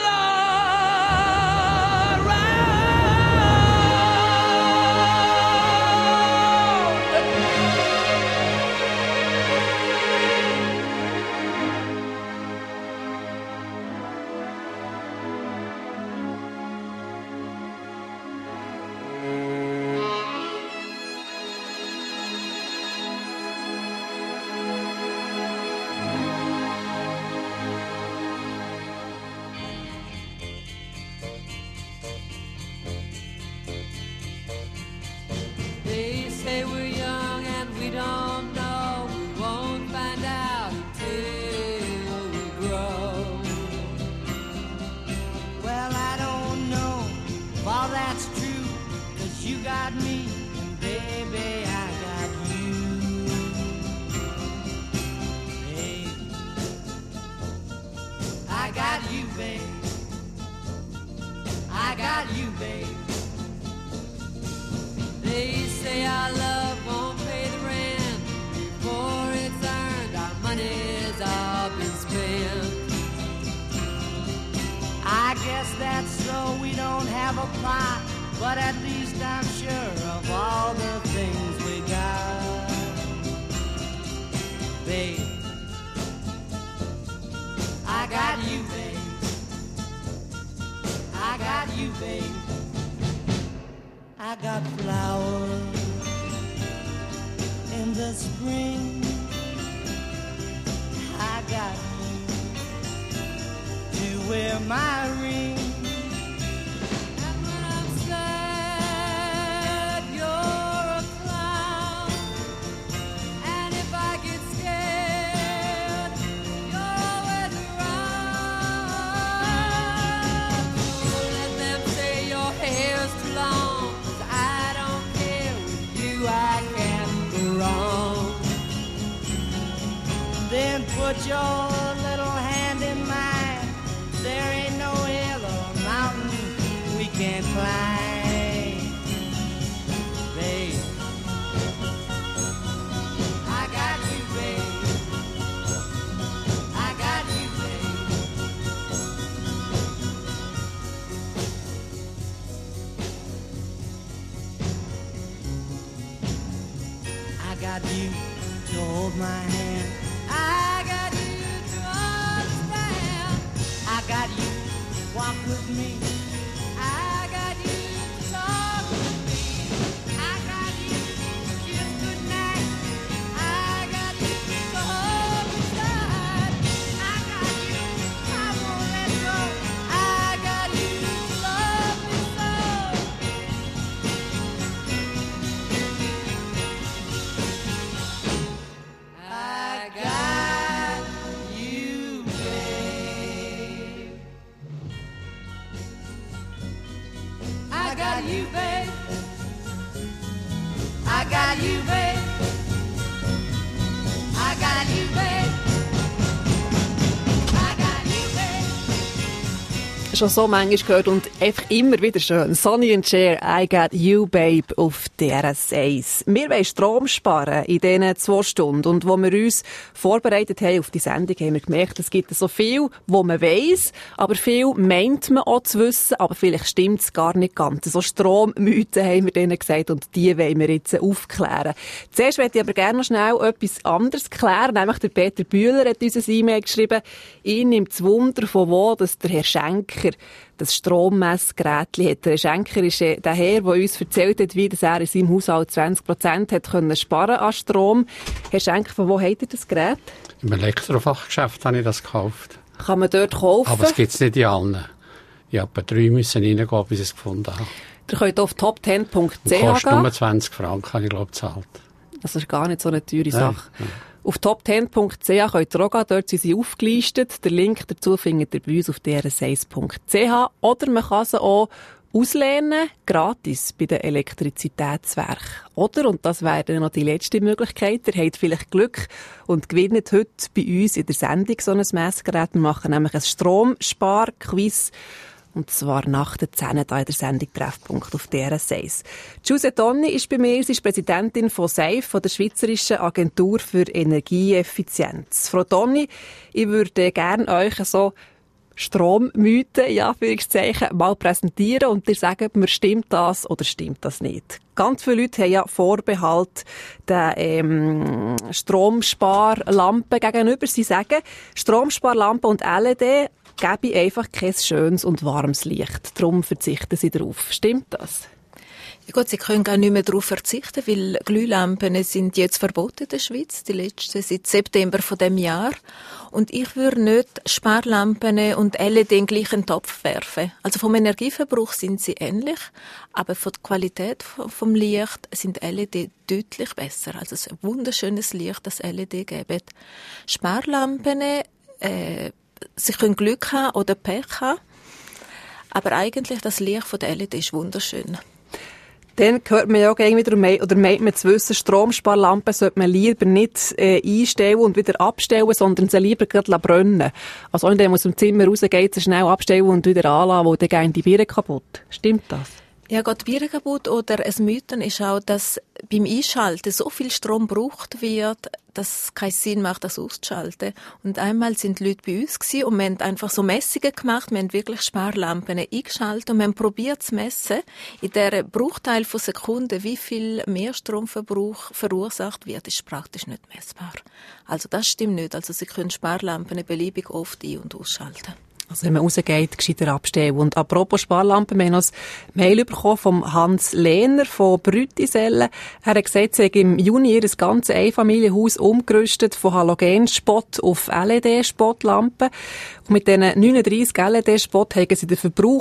Let them put your little hand in mine. There ain't no hill or mountain we can't climb, babe. I got you, babe. I got you, babe. I got you to hold my hand. I got you to understand. I got you to walk with me. I got you to talk with me. I got you to kiss goodnight. I got you to hold me tight. I got you, I won't let go. I got you to love me so. I got you, babe. I got you, babe. I got you, babe. I got you, babe. I got you, babe. Schon so manchmal gehört und einfach immer wieder schön. Sonny and Cher, I Got You, Babe, auf D R S eins. Wir wollen Strom sparen in diesen zwei Stunden. Und wo wir uns vorbereitet haben auf die Sendung, haben wir gemerkt, es gibt so viel, wo man weiss, aber viel meint man auch zu wissen, aber vielleicht stimmt es gar nicht ganz. So Strommythen haben wir denen gesagt und die wollen wir jetzt aufklären. Zuerst möchte ich aber gerne noch schnell etwas anderes klären, nämlich der Peter Bühler hat uns ein E-Mail geschrieben. Ihn nimmt es Wunder, von wo dass der Herr Schenker das Strommessgerät hat. Der Herr Schenker ist der Herr, der uns erzählt hat, wie er in seinem Haushalt zwanzig Prozent hat können sparen an Strom. Herr Schenker, von wo hat er das Gerät? Im Elektrofachgeschäft habe ich das gekauft. Kann man dort kaufen? Aber es gibt es nicht in allen. Ich habe drei müssen reingehen, bis ich es gefunden habe. Ihr könnt auf top ten punkt c h gehen. Kostet nur zwanzig Franken, habe ich glaube gezahlt. Das ist gar nicht so eine teure Sache. Nein, nein. Auf top ten punkt c h könnt ihr auch gehen, dort sind sie aufgelistet. Den Link dazu findet ihr bei uns auf d r s eins punkt c h. Oder man kann sie auch auslehnen, gratis bei den Elektrizitätswerken. Oder, und das wäre dann noch die letzte Möglichkeit, ihr habt vielleicht Glück und gewinnt heute bei uns in der Sendung so ein Messgerät. Wir machen nämlich ein Stromspar-Quiz. Und zwar nach der zehn hier in der Sendung Treffpunkt auf D R S eins. Giuse Tonni ist bei mir, sie ist Präsidentin von S E I F, von der Schweizerischen Agentur für Energieeffizienz. Frau Tonni, ich würde gerne euch so Strommythen, in Anführungszeichen, mal präsentieren und dir sagen, mir stimmt das oder stimmt das nicht. Ganz viele Leute haben ja Vorbehalt der ähm, Stromsparlampe gegenüber. Sie sagen, Stromsparlampe und L E D gebe einfach kein schönes und warmes Licht. Darum verzichten sie darauf. Stimmt das? Ja gut, Sie können gar nicht mehr darauf verzichten, weil Glühlampen sind jetzt verboten in der Schweiz, die letzten seit September von dem Jahr. Und ich würde nicht Sparlampen und L E D in den gleichen Topf werfen. Also vom Energieverbrauch sind sie ähnlich, aber von der Qualität vom Licht sind L E D deutlich besser. Also es ist ein wunderschönes Licht, das L E D geben. Sparlampen, äh, sie können Glück haben oder Pech haben, aber eigentlich das Licht von der L E D ist wunderschön. Dann hört man ja auch irgendwie, oder meint man zu wissen, Stromsparlampen sollte man lieber nicht äh, einstellen und wieder abstellen, sondern sie lieber gerade brennen. Also wenn man aus dem Zimmer rausgeht, sie schnell abstellen und wieder anlassen, wo dann gehen die Birnen kaputt. Stimmt das? Ja, geht die Birne kaputt oder ein Mythen ist auch, dass beim Einschalten so viel Strom gebraucht wird, dass es keinen Sinn macht, das auszuschalten. Und einmal sind die Leute bei uns gewesen und wir haben einfach so Messungen gemacht, wir haben wirklich Sparlampen eingeschaltet und wir haben probiert zu messen, in dieser Bruchteil von Sekunden, wie viel mehr Stromverbrauch verursacht wird, ist praktisch nicht messbar. Also das stimmt nicht. Also Sie können Sparlampen beliebig oft ein- und ausschalten. Also wenn man rausgeht, gescheiter abstellen. Und apropos Sparlampen, wir haben noch ein Mail bekommen vom Hans Lehner von Brütisellen. Er hat gesagt, sie haben im Juni ihr ganzes Einfamilienhaus umgerüstet von Halogenspot auf L E D-Spotlampen. Und mit diesen neununddreissig L E D-Spot haben sie den Verbrauch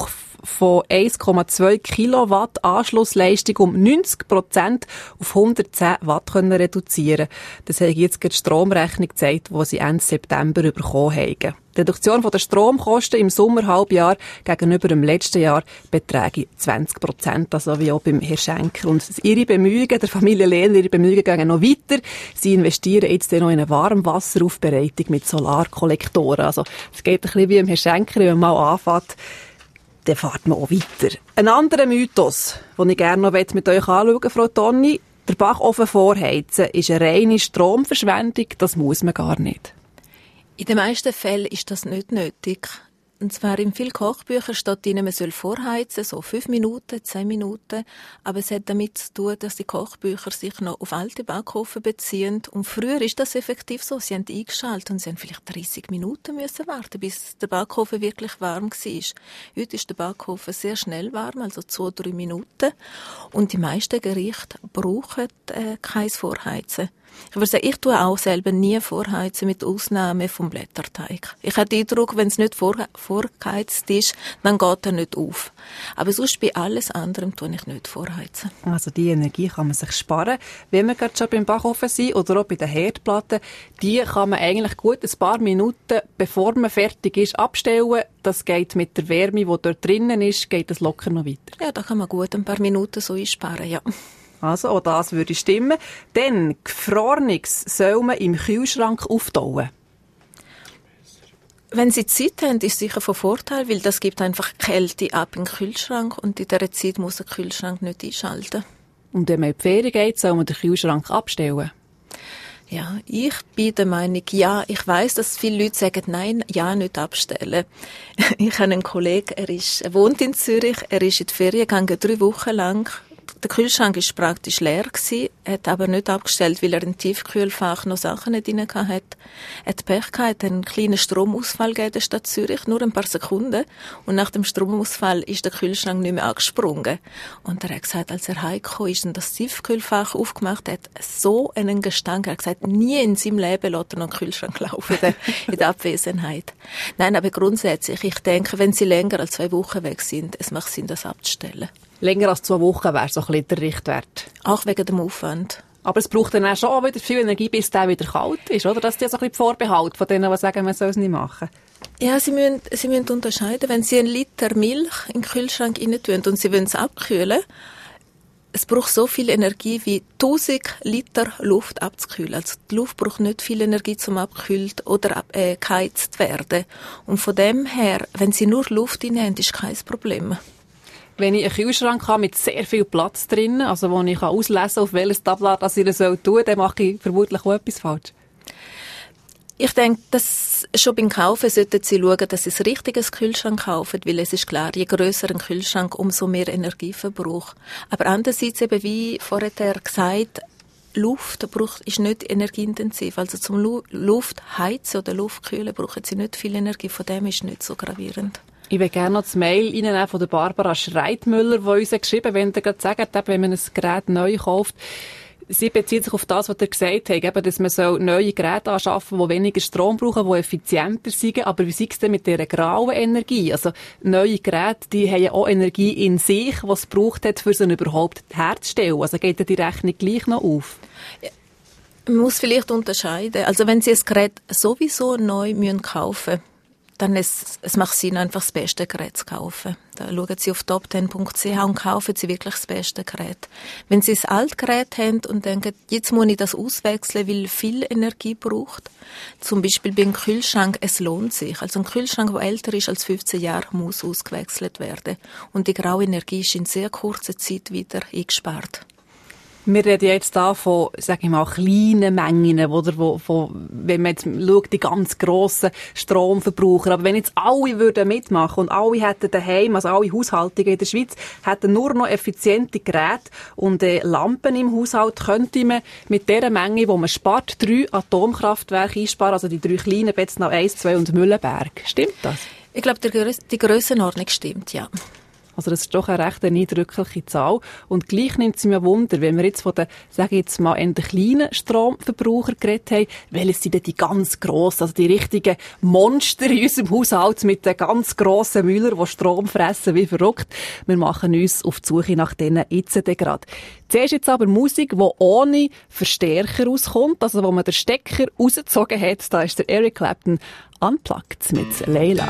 von eins Komma zwei Kilowatt Anschlussleistung um neunzig Prozent auf hundertzehn Watt können reduzieren. Das haben jetzt die Stromrechnung gezeigt, die sie Ende September bekommen haben. Die Reduktion der Stromkosten im Sommerhalbjahr gegenüber dem letzten Jahr beträgt zwanzig Prozent, also wie auch beim Herrn Schenker. Und ihre Bemühungen, der Familie Lehner, ihre Bemühungen gehen noch weiter. Sie investieren jetzt noch in eine Warmwasseraufbereitung mit Solarkollektoren. Also es geht ein bisschen wie beim Herrn Schenker, wenn man mal anfängt, dann fährt man auch weiter. Ein anderer Mythos, den ich gerne noch mit euch anschauen, Frau Tonni: der Backofen vorheizen ist eine reine Stromverschwendung, das muss man gar nicht. In den meisten Fällen ist das nicht nötig. Und zwar in vielen Kochbüchern steht drin, man soll vorheizen, so fünf Minuten, zehn Minuten. Aber es hat damit zu tun, dass die Kochbücher sich noch auf alte Backofen beziehen. Und früher ist das effektiv so. Sie haben eingeschaltet und sie haben vielleicht dreißig Minuten müssen warten, bis der Backofen wirklich warm war. Heute ist der Backofen sehr schnell warm, also zwei, drei Minuten. Und die meisten Gerichte brauchen äh, kein Vorheizen. Ich würde sagen, ich tue auch selber nie vorheizen, mit Ausnahme vom Blätterteig. Ich habe den Eindruck, wenn es nicht vor, vorgeheizt ist, dann geht er nicht auf. Aber sonst bei alles anderem tue ich nicht vorheizen. Also die Energie kann man sich sparen. Wenn wir gerade schon beim Backofen sind oder auch bei den Herdplatten, die kann man eigentlich gut ein paar Minuten, bevor man fertig ist, abstellen. Das geht mit der Wärme, die dort drinnen ist, geht das locker noch weiter. Ja, da kann man gut ein paar Minuten so einsparen, ja. Also, auch das würde stimmen. Dann, Gefrorenes soll man im Kühlschrank auftauen. Wenn Sie Zeit haben, ist es sicher von Vorteil, weil das gibt einfach Kälte ab im Kühlschrank und in dieser Zeit muss der Kühlschrank nicht einschalten. Und wenn man in die Ferien geht, soll man den Kühlschrank abstellen? Ja, ich bin der Meinung, ja, ich weiss, dass viele Leute sagen, nein, ja, nicht abstellen. Ich habe einen Kollegen, er, ist, er wohnt in Zürich, er ist in die Ferien gegangen, drei Wochen lang. Der Kühlschrank war praktisch leer gewesen, hat aber nicht abgestellt, weil er im Tiefkühlfach noch Sachen nicht drin hatte. Er hat Pech gehabt, hat einen kleinen Stromausfall gegeben in der Stadt Zürich, nur ein paar Sekunden. Und nach dem Stromausfall ist der Kühlschrank nicht mehr angesprungen. Und er hat gesagt, als er heimgekommen ist und das Tiefkühlfach aufgemacht hat, so einen Gestank. Er hat gesagt, nie in seinem Leben lässt er noch einen Kühlschrank laufen in der Abwesenheit. Nein, aber grundsätzlich, ich denke, wenn sie länger als zwei Wochen weg sind, es macht Sinn, das abzustellen. Länger als zwei Wochen wäre so ein bisschen der Richtwert. Auch wegen dem Aufwand. Aber es braucht dann auch schon wieder viel Energie, bis der wieder kalt ist, oder? Das ist ja so ein bisschen die Vorbehalt von denen, die sagen, man soll es nicht machen. Ja, Sie müssen, Sie müssen unterscheiden. Wenn Sie einen Liter Milch in den Kühlschrank rein tun und Sie wollen es abkühlen, es braucht so viel Energie wie tausend Liter Luft abzukühlen. Also die Luft braucht nicht viel Energie zum abgekühlt oder ab, äh, geheizt werden. Und von dem her, wenn Sie nur Luft rein haben, ist kein Problem. Wenn ich einen Kühlschrank habe mit sehr viel Platz drin, also wo ich auslesen kann, auf welches Tablet ich das tun soll, dann mache ich vermutlich auch etwas falsch. Ich denke, dass schon beim Kaufen sollten Sie schauen, dass Sie ein richtiges Kühlschrank kaufen, weil es ist klar, je grösser ein Kühlschrank, umso mehr Energieverbrauch. Aber andererseits eben, wie vorher gesagt, Luft braucht, ist nicht energieintensiv. Also zum Lu- Luft heizen oder Luft kühlen brauchen Sie nicht viel Energie, von dem ist nicht so gravierend. Ich will gerne noch das Mail reinnehmen von der Barbara Schreitmüller, die uns geschrieben hat, wenn ihr gerade sagt, wenn man ein Gerät neu kauft. Sie bezieht sich auf das, was ihr gesagt habt, eben, dass man so neue Geräte anschaffen, die weniger Strom brauchen, die effizienter sind. Aber wie sieht es denn mit dieser grauen Energie? Also neue Geräte, die haben ja auch Energie in sich, die es braucht hat, für sie überhaupt herzustellen. Also geht die Rechnung gleich noch auf? Ja. Man muss vielleicht unterscheiden. Also wenn Sie ein Gerät sowieso neu müssen kaufen, dann es, es macht Sinn, einfach das beste Gerät zu kaufen. Da schauen Sie auf top ten punkt c h und kaufen Sie wirklich das beste Gerät. Wenn Sie ein altes Gerät haben und denken, jetzt muss ich das auswechseln, weil viel Energie braucht, zum Beispiel beim Kühlschrank, es lohnt sich. Also ein Kühlschrank, der älter ist als fünfzehn Jahre, muss ausgewechselt werden. Und die graue Energie ist in sehr kurzer Zeit wieder eingespart. Wir reden jetzt hier von, sag ich mal, kleinen Mengen, oder, wo, von, wenn man jetzt schaut, die ganz grossen Stromverbraucher. Aber wenn jetzt alle würden mitmachen und alle hätten daheim, also alle Haushaltungen in der Schweiz, hätten nur noch effiziente Geräte und äh, Lampen im Haushalt, könnte man mit dieser Menge, wo man spart, drei Atomkraftwerke einsparen, also die drei kleinen, Betznau eins, zwei und Mühlenberg. Stimmt das? Ich glaube, die, Größ- die Grössenordnung stimmt, ja. Also das ist doch eine recht eindrückliche Zahl. Und gleich nimmt es mir Wunder, wenn wir jetzt von den, sage ich jetzt mal, eher kleinen Stromverbrauchern geredet haben, welches sind denn die ganz grossen, also die richtigen Monster in unserem Haushalt mit den ganz grossen Müller, die Strom fressen wie verrückt. Wir machen uns auf die Suche nach denen jetzt gerade. Zuerst jetzt aber Musik, die ohne Verstärker rauskommt, also wo man den Stecker rausgezogen hat. Da ist der Eric Clapton unplugged mit Layla.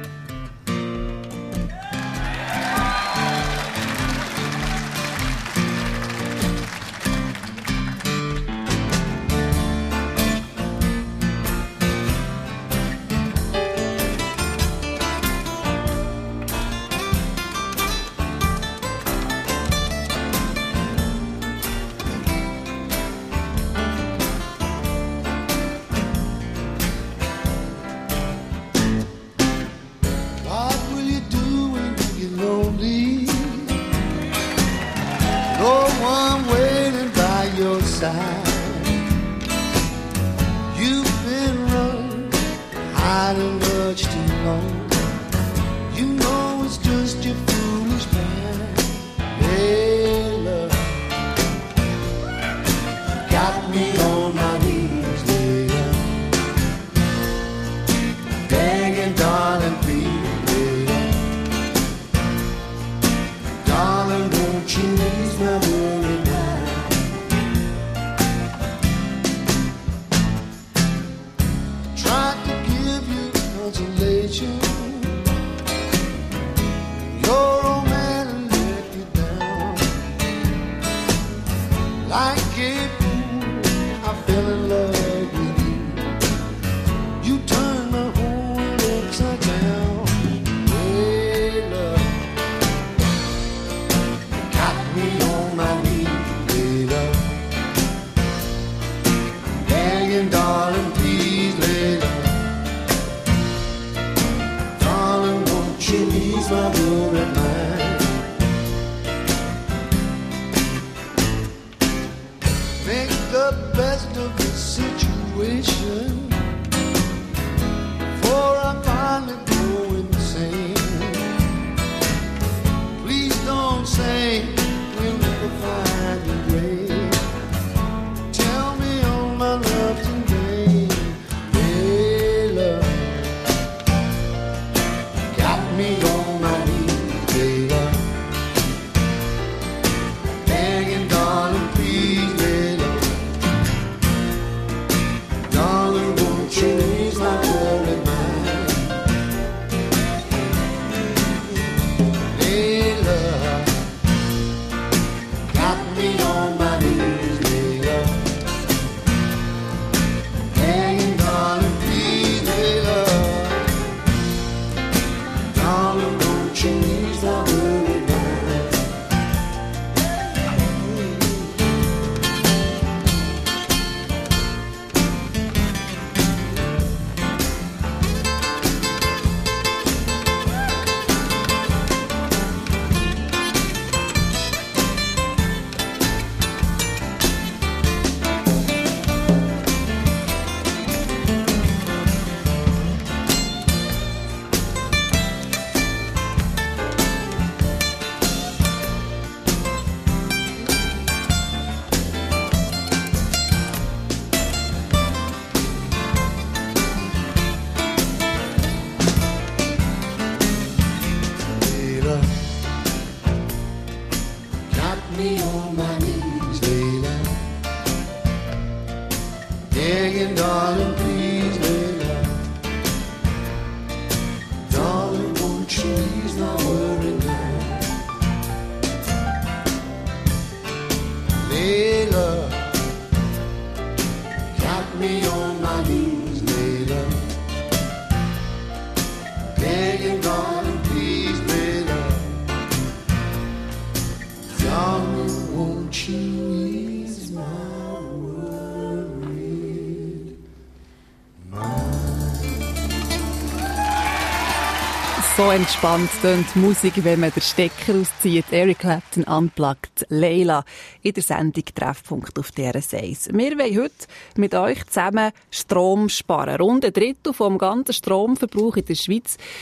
So entspannt tönt die Musik, wenn man den Stecker auszieht. Eric Clapton unplugged Layla in der Sendung Treffpunkt auf D R S eins. Wir wollen heute mit euch zusammen Strom sparen. Rund ein Drittel vom ganzen Stromverbrauch in der Schweiz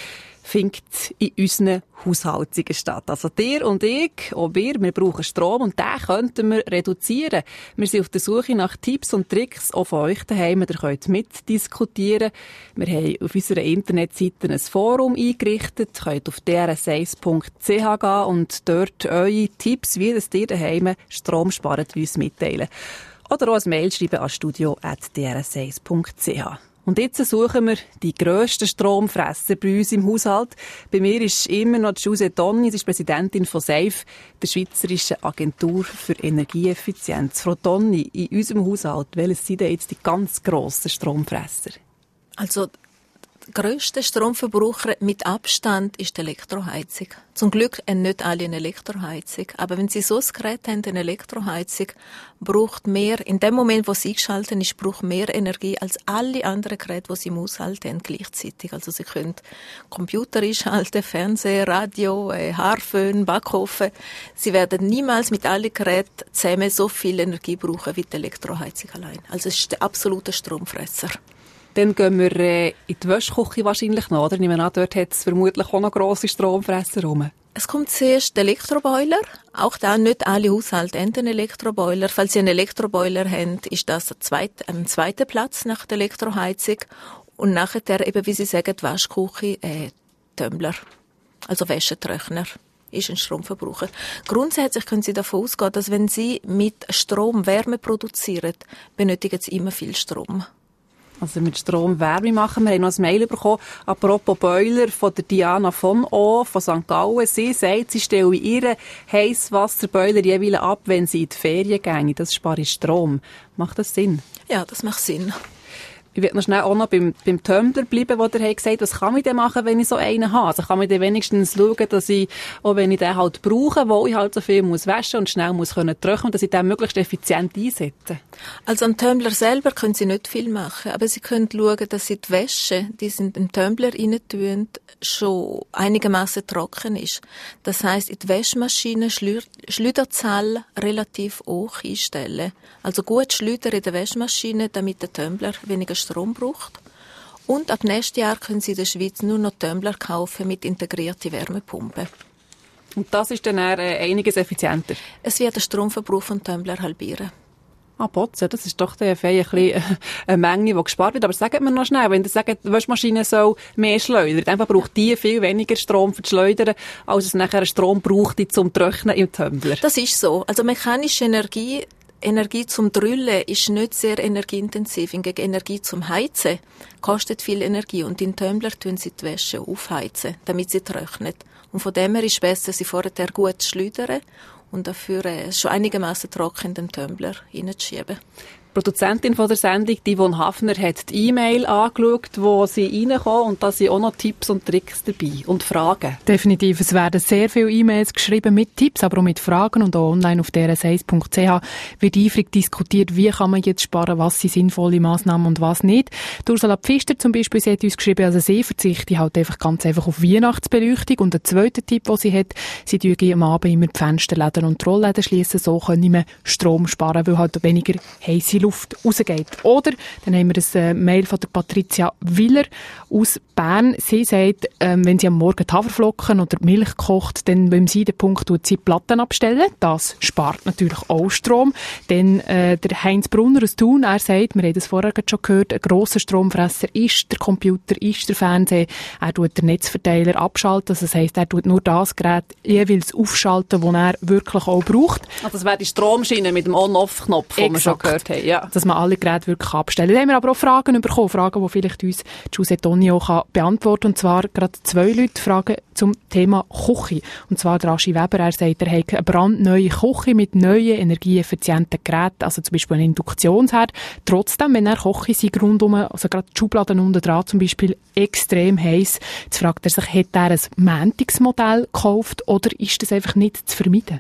findet in unseren Haushaltungen statt. Also dir und ich, auch wir, wir brauchen Strom und den könnten wir reduzieren. Wir sind auf der Suche nach Tipps und Tricks, auch von euch daheim. Ihr könnt mitdiskutieren. Wir haben auf unserer Internetseite ein Forum eingerichtet. Ihr könnt auf d r s eins punkt c h gehen und dort eure Tipps, wie das ihr daheim Strom spart, uns mitteilen. Oder auch ein Mail schreiben an studio at d r s eins punkt c h. Und jetzt suchen wir die grössten Stromfresser bei uns im Haushalt. Bei mir ist immer noch Giuse Tonni, sie ist Präsidentin von SAFE, der Schweizerischen Agentur für Energieeffizienz. Frau Tonni, in unserem Haushalt, welches sind denn jetzt die ganz grossen Stromfresser? Also, der grösste Stromverbraucher mit Abstand ist die Elektroheizung. Zum Glück haben nicht alle eine Elektroheizung. Aber wenn Sie so ein Gerät haben, eine Elektroheizung, braucht mehr, in dem Moment, wo sie eingeschaltet ist, braucht mehr Energie als alle anderen Geräte, die Sie im Haushalt haben, gleichzeitig. Also Sie können Computer einschalten, Fernseher, Radio, äh, Haarföhn, Backofen. Sie werden niemals mit allen Geräten zusammen so viel Energie brauchen wie die Elektroheizung allein. Also es ist der absolute Stromfresser. Dann gehen wir äh, in die Wäschküche wahrscheinlich noch, oder? Ich meine, dort hat es vermutlich auch noch grosse Stromfresser rum. Es kommt zuerst der Elektroboiler. Auch da nicht alle Haushalte haben einen Elektroboiler. Falls Sie einen Elektroboiler haben, ist das ein zweiter, ein zweiter Platz nach der Elektroheizung. Und nachher eben, wie Sie sagen, die Waschküche, äh, Tumbler, also Wäschetrockner, ist ein Stromverbraucher. Grundsätzlich können Sie davon ausgehen, dass wenn Sie mit Strom Wärme produzieren, benötigen Sie immer viel Strom. Also mit Strom Wärme machen. Wir haben noch ein Mail bekommen, apropos Boiler, von der Diana von O, von Sankt Gallen. Sie sagt, sie stelle ihren Heisswasserboiler jeweils ab, wenn sie in die Ferien gehen. Das spart Strom. Macht das Sinn? Ja, das macht Sinn. Ich will noch schnell auch noch beim, beim Tumbler bleiben, wo ihr gesagt habt, was kann ich denn machen, wenn ich so einen habe? Also kann ich dann wenigstens schauen, dass ich, auch wenn ich den halt brauche, wo ich halt so viel muss waschen und schnell muss können trocknen, dass ich den möglichst effizient einsetze? Also am Tumbler selber können Sie nicht viel machen, aber Sie können schauen, dass Sie die Wäsche, die Sie in den Tumbler rein tun, schon einigermaßen trocken ist. Das heisst, in die Waschmaschine Schlü- Schleuderzahl relativ hoch einstellen. Also gut Schleuder in der Waschmaschine, damit der Tumbler weniger Strom braucht. Und ab nächstes Jahr können Sie in der Schweiz nur noch Tumbler kaufen mit integrierten Wärmepumpen. Und das ist dann äh, einiges effizienter? Es wird den Stromverbrauch von Tumbler halbieren. Ah, Botzen, das ist doch ein bisschen eine Menge, die gespart wird. Aber sagt mir noch schnell, wenn ihr sagt, die Waschmaschine soll mehr schleudern, dann braucht die viel weniger Strom für das Schleudern, als es nachher Strom braucht zum Trocknen im Tumbler. Das ist so. Also mechanische Energie Energie zum Drüllen ist nicht sehr energieintensiv. Hingegen Energie zum Heizen kostet viel Energie. Und in Tumbler tun sie die Wäsche aufheizen, damit sie trocknet. Und von dem her ist es besser, sie vorher gut schleudern und dafür äh, schon einigermaßen trocken in den Tumbler hineinschieben. Die Produzentin von der Sendung, die Yvonne Hafner, hat die E-Mail angeschaut, wo sie reinkommen, und da sind auch noch Tipps und Tricks dabei und Fragen. Definitiv, es werden sehr viele E-Mails geschrieben mit Tipps, aber auch mit Fragen, und auch online auf d r s eins punkt c h wird eifrig diskutiert, wie kann man jetzt sparen, was sind sinnvolle Massnahmen und was nicht. Die Ursula Pfister zum Beispiel, sie hat uns geschrieben, also sie verzichtet halt einfach ganz einfach auf Weihnachtsbeleuchtung, und der zweite Tipp, den sie hat, sie tun am Abend immer die Fensterläden und die Rollläden schliessen, so können wir Strom sparen, weil halt weniger heisse Luft rausgeht. Oder, dann haben wir ein äh, Mail von der Patricia Willer aus Bern. Sie sagt, ähm, wenn sie am Morgen die Haferflocken oder Milch kocht, dann beim Seidenpunkt tut sie Platten abstellen. Das spart natürlich auch Strom. Dann äh, der Heinz Brunner aus Thun, er sagt, wir haben das vorher schon gehört, ein grosser Stromfresser ist der Computer, ist der Fernseher. Er tut den Netzverteiler abschalten. Also das heisst, er tut nur das Gerät jeweils aufschalten, das er wirklich auch braucht. Also das wäre die Stromschiene mit dem On-Off-Knopf, den wir schon gehört haben. Ja. Dass man alle Geräte wirklich abstellen. Da haben wir aber auch Fragen bekommen, Fragen, die vielleicht uns Giuse Tonni auch beantworten kann. Und zwar gerade zwei Leute fragen zum Thema Küche. Und zwar der Aschi Weber, er sagt, er hat eine brandneue Küche mit neuen, energieeffizienten Geräten, also zum Beispiel einen Induktionsherd. Trotzdem, wenn er Küche sind rundum, also gerade die Schubladen unten dran zum Beispiel, extrem heiß, jetzt fragt er sich, hat er ein Mantics-Modell gekauft oder ist das einfach nicht zu vermeiden?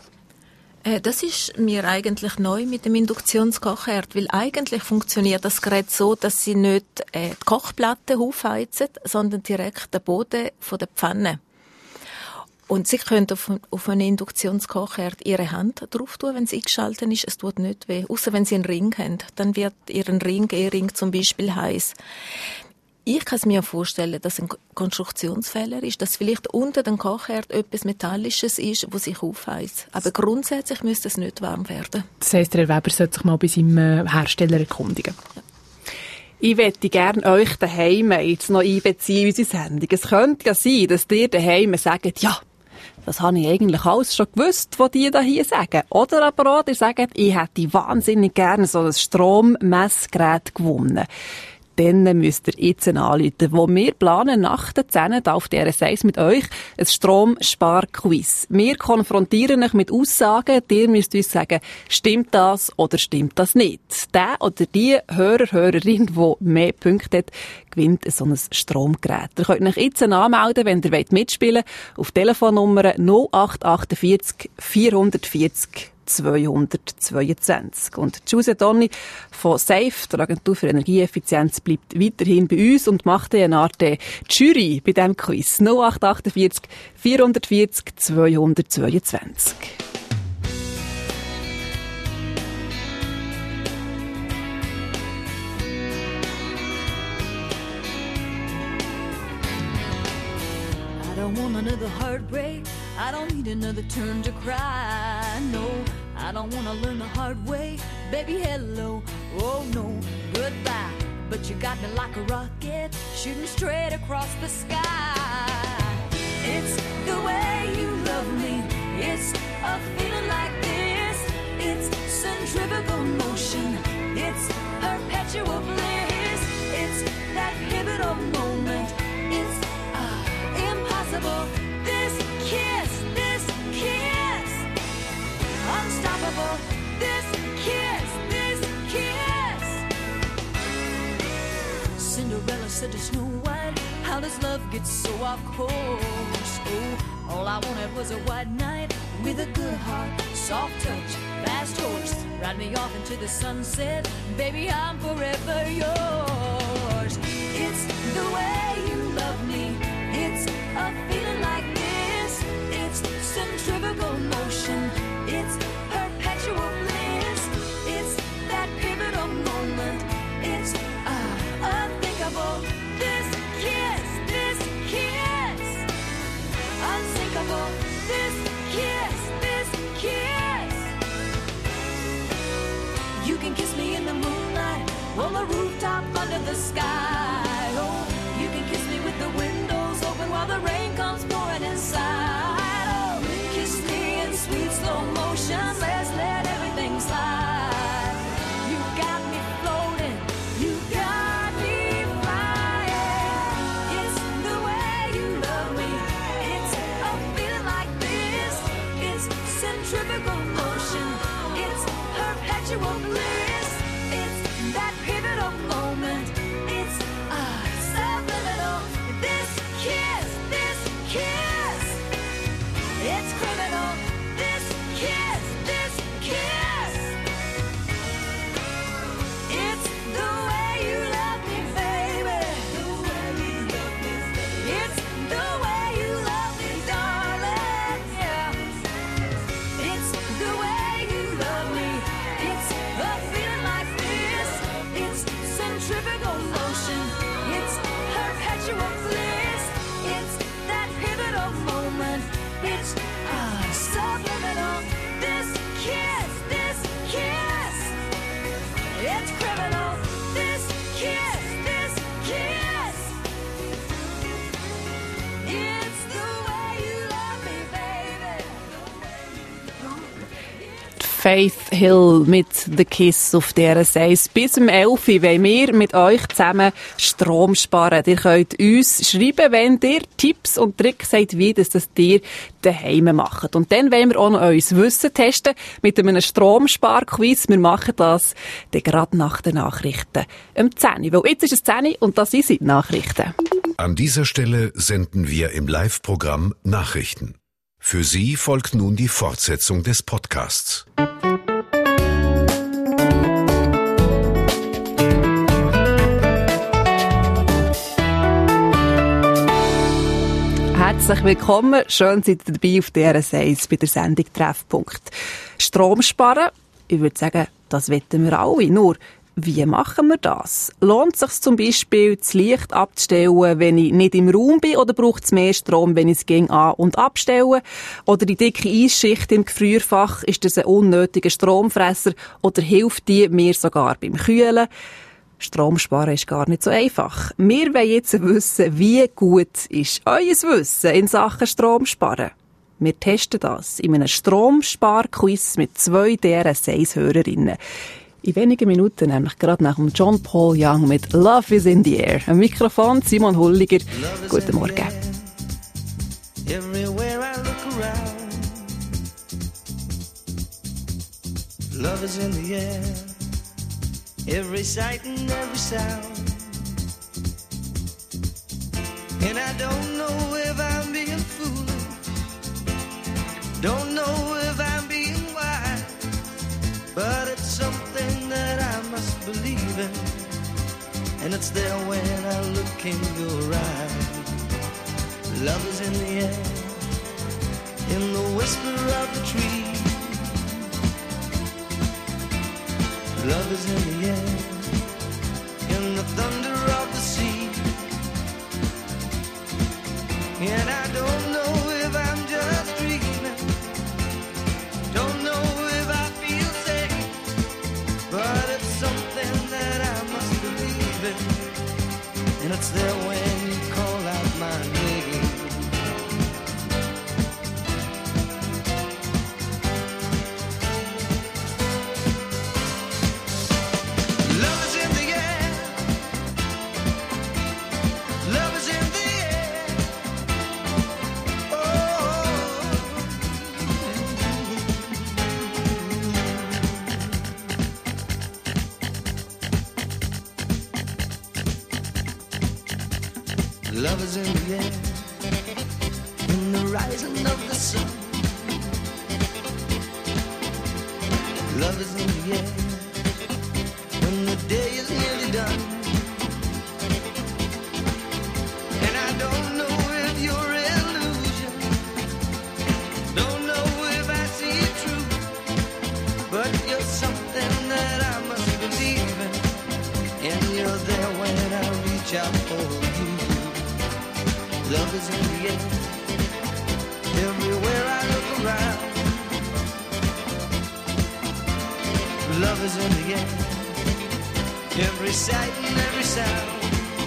Das ist mir eigentlich neu mit dem Induktionskochherd, weil eigentlich funktioniert das Gerät so, dass sie nicht äh, die Kochplatte aufheizen, sondern direkt den Boden von der Pfanne. Und Sie können auf, auf einen Induktionskochherd Ihre Hand drauf tun, wenn es eingeschaltet ist. Es tut nicht weh. Außer wenn Sie einen Ring haben, dann wird Ihren Ring, E-Ring zum Beispiel heiß. Ich kann es mir vorstellen, dass es ein Konstruktionsfehler ist, dass vielleicht unter dem Kochherd etwas Metallisches ist, das sich aufheizt. Aber grundsätzlich müsste es nicht warm werden. Das heisst, der Weber sollte sich mal bei seinem Hersteller erkundigen. Ja. Ich möchte gerne euch daheim jetzt noch einbeziehen in unsere Sendung. Es könnte ja sein, dass ihr daheim sagt, ja, das habe ich eigentlich alles schon gewusst, was die da hier sagen. Oder aber auch, ihr sagt, ich hätte wahnsinnig gerne so ein Strommessgerät gewonnen. Dann müsst ihr jetzt anrufen, wo wir planen, nach der zehn auf D R S eins mit euch ein Stromspar-Quiz. Wir konfrontieren euch mit Aussagen, ihr müsst uns sagen, stimmt das oder stimmt das nicht. Der oder die Hörer, Hörerin, die mehr Punkte hat, gewinnt so ein Stromgerät. Ihr könnt euch jetzt anmelden, wenn ihr mitspielen wollt, auf Telefonnummer null acht vier acht vier vier null zweihundertzweiundzwanzig. Und Giuse Donny von SAFE, der Agentur für Energieeffizienz, bleibt weiterhin bei uns und macht eine Art Jury bei diesem Quiz. null acht vier acht vier vier null zweihundertzweiundzwanzig. I don't want another heartbreak. I don't need another turn to cry. No, I don't want to learn the hard way. Baby, hello. Oh, no, goodbye. But you got me like a rocket, shooting straight across the sky. It's the way you love me. It's a feeling like this. It's centrifugal motion. It's perpetual bliss. It's that pivotal moment. It's uh, impossible. This kiss, this kiss, unstoppable. This kiss, this kiss. Cinderella said to Snow White, how does love get so off course? Oh, all I wanted was a white knight with a good heart, soft touch, fast horse. Ride me off into the sunset, baby, I'm forever yours. It's the way you love me. It's a feeling like this. It's centrifugal motion. It's perpetual bliss. It's that pivotal moment. It's uh, unthinkable. This kiss, this kiss, unsinkable. This kiss, this kiss. You can kiss me in the moonlight, on the rooftop, under the sky. Oh, you can kiss me with the windows open while the rain comes pouring inside. Oh, kiss me in sweet slow motion. Let's let everything slide. You got me floating. You got me flying. It's the way you love me. It's a feeling like this. It's centrifugal motion. It's perpetual bliss. It's that pivotal moment. It's uh, subliminal. This kiss, this kiss. It's criminal. This kiss, this kiss. It's the way you love me, baby. It's the way you love me, darling. Yeah. It's the way you love me. It's a feeling like this. It's centrifugal motion. It's perpetual bliss. It's that pivotal moment. It's uh, subliminal. This kiss, this kiss. It's criminal. This kiss, this kiss. It's the way you love me, baby. Faith Hill mit The Kiss auf D R S eins. Bis um elf Uhr wollen wir mit euch zusammen Strom sparen. Ihr könnt uns schreiben, wenn ihr Tipps und Tricks habt, wie das, das ihr daheim macht. Und dann wollen wir auch noch unser Wissen testen mit einem Stromspar-Quiz. Wir machen das dann gerade nach den Nachrichten um zehn Uhr. Weil jetzt ist es zehn Uhr und das sind die Nachrichten. An dieser Stelle senden wir im Live-Programm Nachrichten. Für Sie folgt nun die Fortsetzung des Podcasts. Herzlich willkommen. Schön, seid ihr dabei auf D R S eins bei der Sendung Treffpunkt. Strom sparen, ich würde sagen, das wetten wir alle. Nur, wie machen wir das? Lohnt es sich zum Beispiel, das Licht abzustellen, wenn ich nicht im Raum bin, oder braucht es mehr Strom, wenn ich es gegen an- und abstelle? Oder die dicke Eisschicht im Gefrierfach, ist das ein unnötiger Stromfresser oder hilft die mir sogar beim Kühlen? Strom sparen ist gar nicht so einfach. Wir wollen jetzt wissen, wie gut ist euer Wissen in Sachen Strom sparen. Wir testen das in einem Stromsparquiz mit zwei D R S eins Hörerinnen. In wenigen Minuten, nämlich gerade nach dem John Paul Young mit Love is in the Air. Am Mikrofon Simon Hulliger. Guten Morgen. Everywhere I look around, love is in the air. Every sight and every sound. And I don't know if I'm being foolish, don't know if I'm being wise, but it's something that I must believe in, and it's there when I look in your eyes. Love is in the air, in the whisper of the tree. Love is in the air, in the thunder of the sea. And I don't know if I'm just dreaming, don't know if I feel safe, but it's something that I must believe in, and it's there when you call out my name. Love is in the air, in the rising of the sun. Love is in the air, when the day is nearly done. And I don't know if you're illusion, don't know if I see it true, but you're something that I must believe in, and you're there when I reach out for you. Love is in the air, everywhere I look around. Love is in the air, every sight and every sound.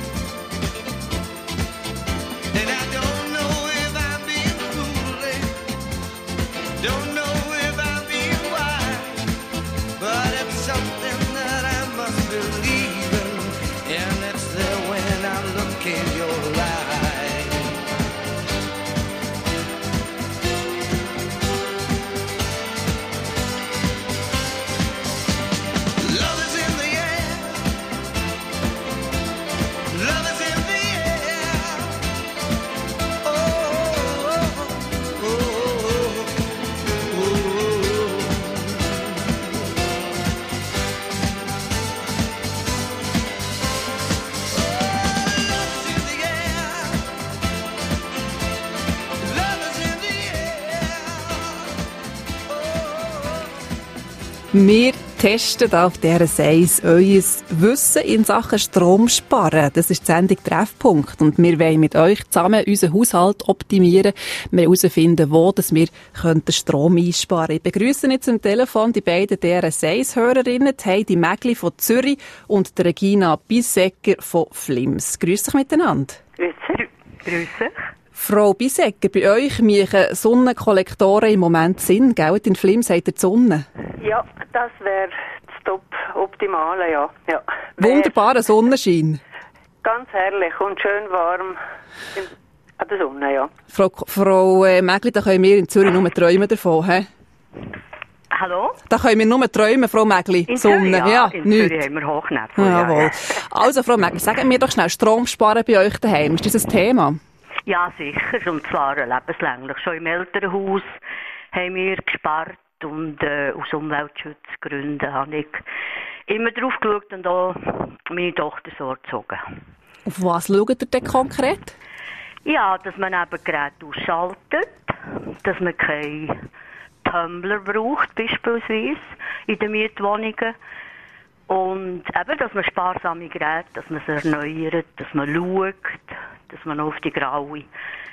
And I don't know if I'm being foolish, don't know if I'm being wise, but it's something that I must believe in, and it's there when I look in your eyes. Wir testen auf D R S eins euer Wissen in Sachen Strom sparen. Das ist die Sendung Treffpunkt. Und wir wollen mit euch zusammen unseren Haushalt optimieren. Wir herausfinden, wo dass wir den Strom einsparen können. Ich begrüße jetzt am Telefon die beiden D R S eins-Hörerinnen, Heidi Mägli von Zürich und Regina Bisegger von Flims. Grüß dich miteinander. Grüß dich. Frau Bisegger, bei euch machen Sonnenkollektoren im Moment Sinn, gell? In Flims habt ihr die Sonne. Ja, das wäre das Top-Optimale, ja. ja. Wunderbarer Sonnenschein. Ganz herrlich und schön warm in, an der Sonne, ja. Frau, Frau äh, Mägli, da können wir in Zürich nur träumen davon, he? Hallo? Da können wir nur träumen, Frau Mägli. In Sonne, Zürich, ja. ja, in nicht. Zürich haben wir Hochnebel. Ja, ja, jawohl. ja. Also, Frau Mägli, sagen wir doch schnell, Strom sparen bei euch daheim. Ist das ein Thema? Ja, sicher. Und zwar lebenslänglich. Schon im Elternhaus haben wir gespart und äh, aus Umweltschutzgründen habe ich immer drauf geschaut und auch meine Tochter so erzogen. Auf was schaut ihr denn konkret? Ja, dass man eben Geräte ausschaltet, dass man keinen Tumbler braucht, beispielsweise in den Mietwohnungen. Und eben, dass man sparsame Geräte, dass man es erneuert, dass man schaut, dass man auf die graue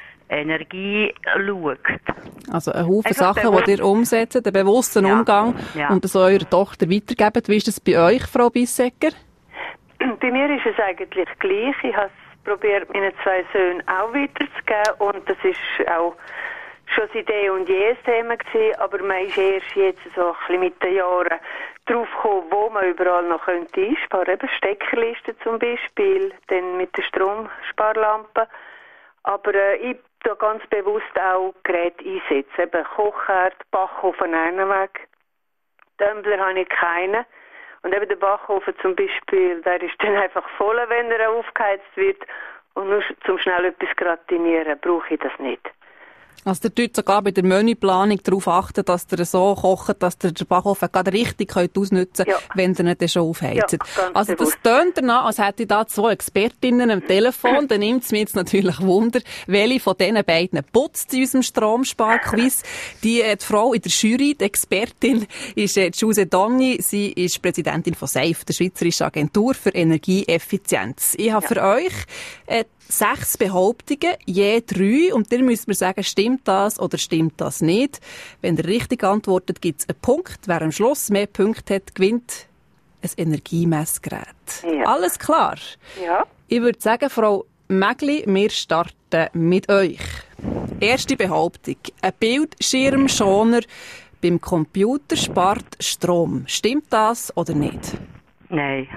Energie schaut. Also ein Haufen Einfach Sachen, bewusst. die ihr umsetzt, einen bewussten Ja, Umgang ja. und das eurer Tochter weitergebt. Wie ist das bei euch, Frau Bissecker? Bei mir ist es eigentlich gleich. Ich habe es probiert, meinen zwei Söhnen auch weiterzugeben und das ist auch schon seit eh und je ein Thema gewesen, aber man ist erst jetzt so ein bisschen mit den Jahren drauf gekommen, wo man überall noch könnte einsparen. Eben Steckerlisten zum Beispiel, dann mit der Stromsparlampe. Aber äh, ich tue ganz bewusst auch Geräte einsetzen. Eben Kochherd, Backofen einen weg. Tumbler habe ich keinen. Und eben der Backofen zum Beispiel, der ist dann einfach voll, wenn er aufgeheizt wird. Und nur zum schnell etwas gratinieren brauche ich das nicht. Also ihr tut sogar bei der Menüplanung darauf achten, dass ihr so kocht, dass ihr den Backofen gerade richtig könnt ausnutzen könnt, Ja. wenn ihr ihn dann schon aufheizt. Ja, ganz also das bewusst. tönt danach, als hätte ich da zwei Expertinnen am Telefon. Dann nimmt es mir jetzt natürlich Wunder, welche von diesen beiden putzt in unserem Stromsparquiz. Die, äh, die Frau in der Jury, die Expertin, ist äh, Giuse Donni. Sie ist Präsidentin von SAFE, der Schweizerischen Agentur für Energieeffizienz. Ich habe für euch äh, sechs Behauptungen, je drei. Und ihr müsst mir sagen, stimmt das oder stimmt das nicht. Wenn ihr richtig antwortet, gibt es einen Punkt. Wer am Schluss mehr Punkte hat, gewinnt ein Energiemessgerät. Ja. Alles klar? Ja. Ich würde sagen, Frau Mägli, wir starten mit euch. Erste Behauptung. Ein Bildschirmschoner beim Computer spart Strom. Stimmt das oder nicht? Nein.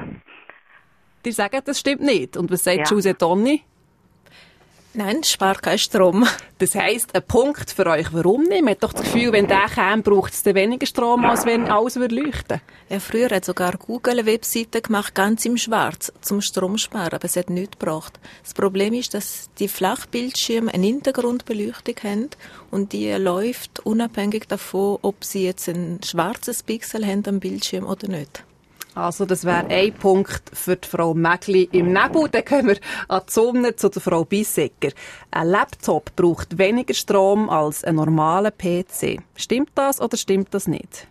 Die sagen, das stimmt nicht. Und was sagt Ja. Giuse Donni? Nein, spart keinen Strom. Das heisst, ein Punkt für euch. Warum nicht? Man hat doch das Gefühl, wenn der käme, braucht es dann weniger Strom, als wenn alles würde leuchten. Ja, früher hat sogar Google eine Webseite gemacht, ganz im Schwarz, zum Strom sparen, aber es hat nichts gebracht. Das Problem ist, dass die Flachbildschirme eine Hintergrundbeleuchtung haben und die läuft unabhängig davon, ob sie jetzt ein schwarzes Pixel haben am Bildschirm oder nicht. Also, das wäre ein Punkt für die Frau Mägli im Nebel. Dann kommen wir an die Sonne zu der Frau Bissecker. Ein Laptop braucht weniger Strom als ein normaler P C. Stimmt das oder stimmt das nicht?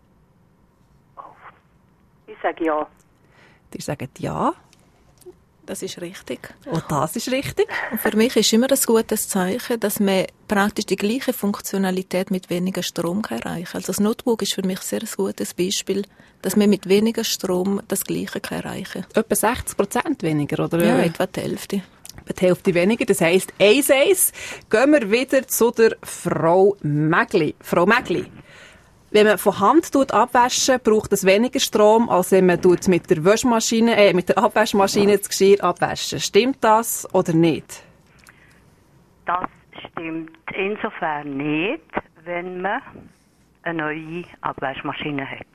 Ich sage ja. Die sagen ja. Das ist richtig. Und das ist richtig. Und für mich ist immer ein gutes Zeichen, dass man praktisch die gleiche Funktionalität mit weniger Strom erreichen kann. Also das Notebook ist für mich sehr ein gutes Beispiel, dass man mit weniger Strom das Gleiche erreichen kann. Etwa sechzig Prozent weniger, oder? Ja, etwa die Hälfte. Etwa die Hälfte weniger. Das heisst, eins eins. Gehen wir wieder zu der Frau Mägli. Frau Mägli. Wenn man von Hand tut abwaschen, braucht es weniger Strom, als wenn man tut mit der Waschmaschine, äh, mit der Abwaschmaschine das Geschirr abwaschen. Stimmt das oder nicht? Das stimmt insofern nicht, wenn man eine neue Abwaschmaschine hat.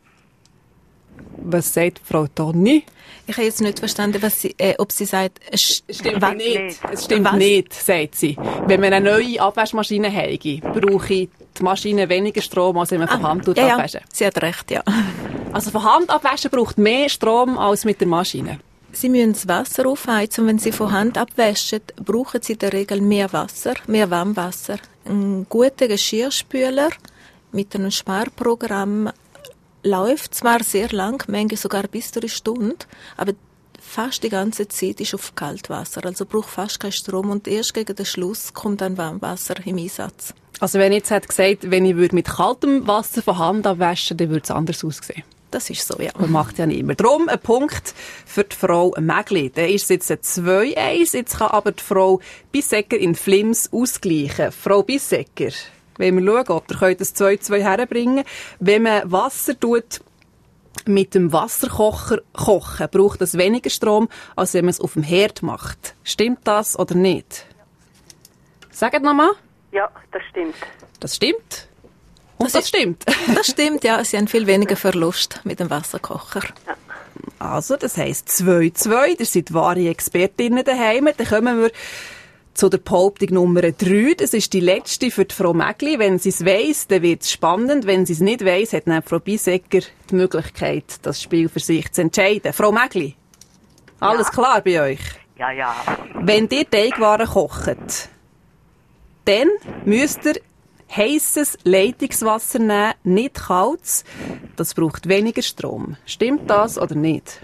Was sagt Frau Donni? Ich habe jetzt nicht verstanden, was sie, äh, ob sie sagt, es Stimmt wa- nicht. Es stimmt Was? nicht, sagt sie. Wenn man eine neue Abwaschmaschine hätte, brauche ich die Maschine weniger Strom, als wenn man von Hand tut ja, abwaschen. ja, sie hat recht, ja. Also von Hand abwaschen braucht mehr Strom als mit der Maschine. Sie müssen das Wasser aufheizen und wenn Sie von Hand abwaschen, brauchen Sie in der Regel mehr Wasser, mehr Warmwasser. Ein guter Geschirrspüler mit einem Sparprogramm läuft zwar sehr lang, manchmal sogar bis zu einer Stunde, aber fast die ganze Zeit ist auf Kaltwasser, also braucht fast keinen Strom und erst gegen den Schluss kommt dann Warmwasser im Einsatz. Also wenn ich jetzt hätte gesagt, wenn ich würde mit kaltem Wasser von Hand abwaschen, dann würde es anders aussehen. Das ist so, ja. Man macht ja nicht mehr. Darum ein Punkt für die Frau Mägli. Dann ist es jetzt ein zwei eins. Jetzt kann aber die Frau Bissecker in Flims ausgleichen. Frau Bissecker, wenn wir schauen, ob ihr das zwei zwei herbringen. Wenn man Wasser tut, mit dem Wasserkocher kochen, braucht es weniger Strom, als wenn man es auf dem Herd macht. Stimmt das oder nicht? Sagt nochmal. Ja, das stimmt. Das stimmt. Und das, das stimmt. Das stimmt, ja. Sie haben viel weniger Verlust mit dem Wasserkocher. Also, das heisst zwei zwei. Ihr seid wahre Expertinnen daheim. Dann kommen wir zu der Behauptung Nummer drei. Das ist die letzte für die Frau Mägli. Wenn sie es weiss, dann wird es spannend. Wenn sie es nicht weiss, hat dann Frau Bissecker die Möglichkeit, das Spiel für sich zu entscheiden. Frau Mägli, alles ja. Klar bei euch? Ja, ja. Wenn ihr Teigwaren kocht, dann müsst ihr heisses Leitungswasser nehmen, nicht kaltes. Das braucht weniger Strom. Stimmt das oder nicht?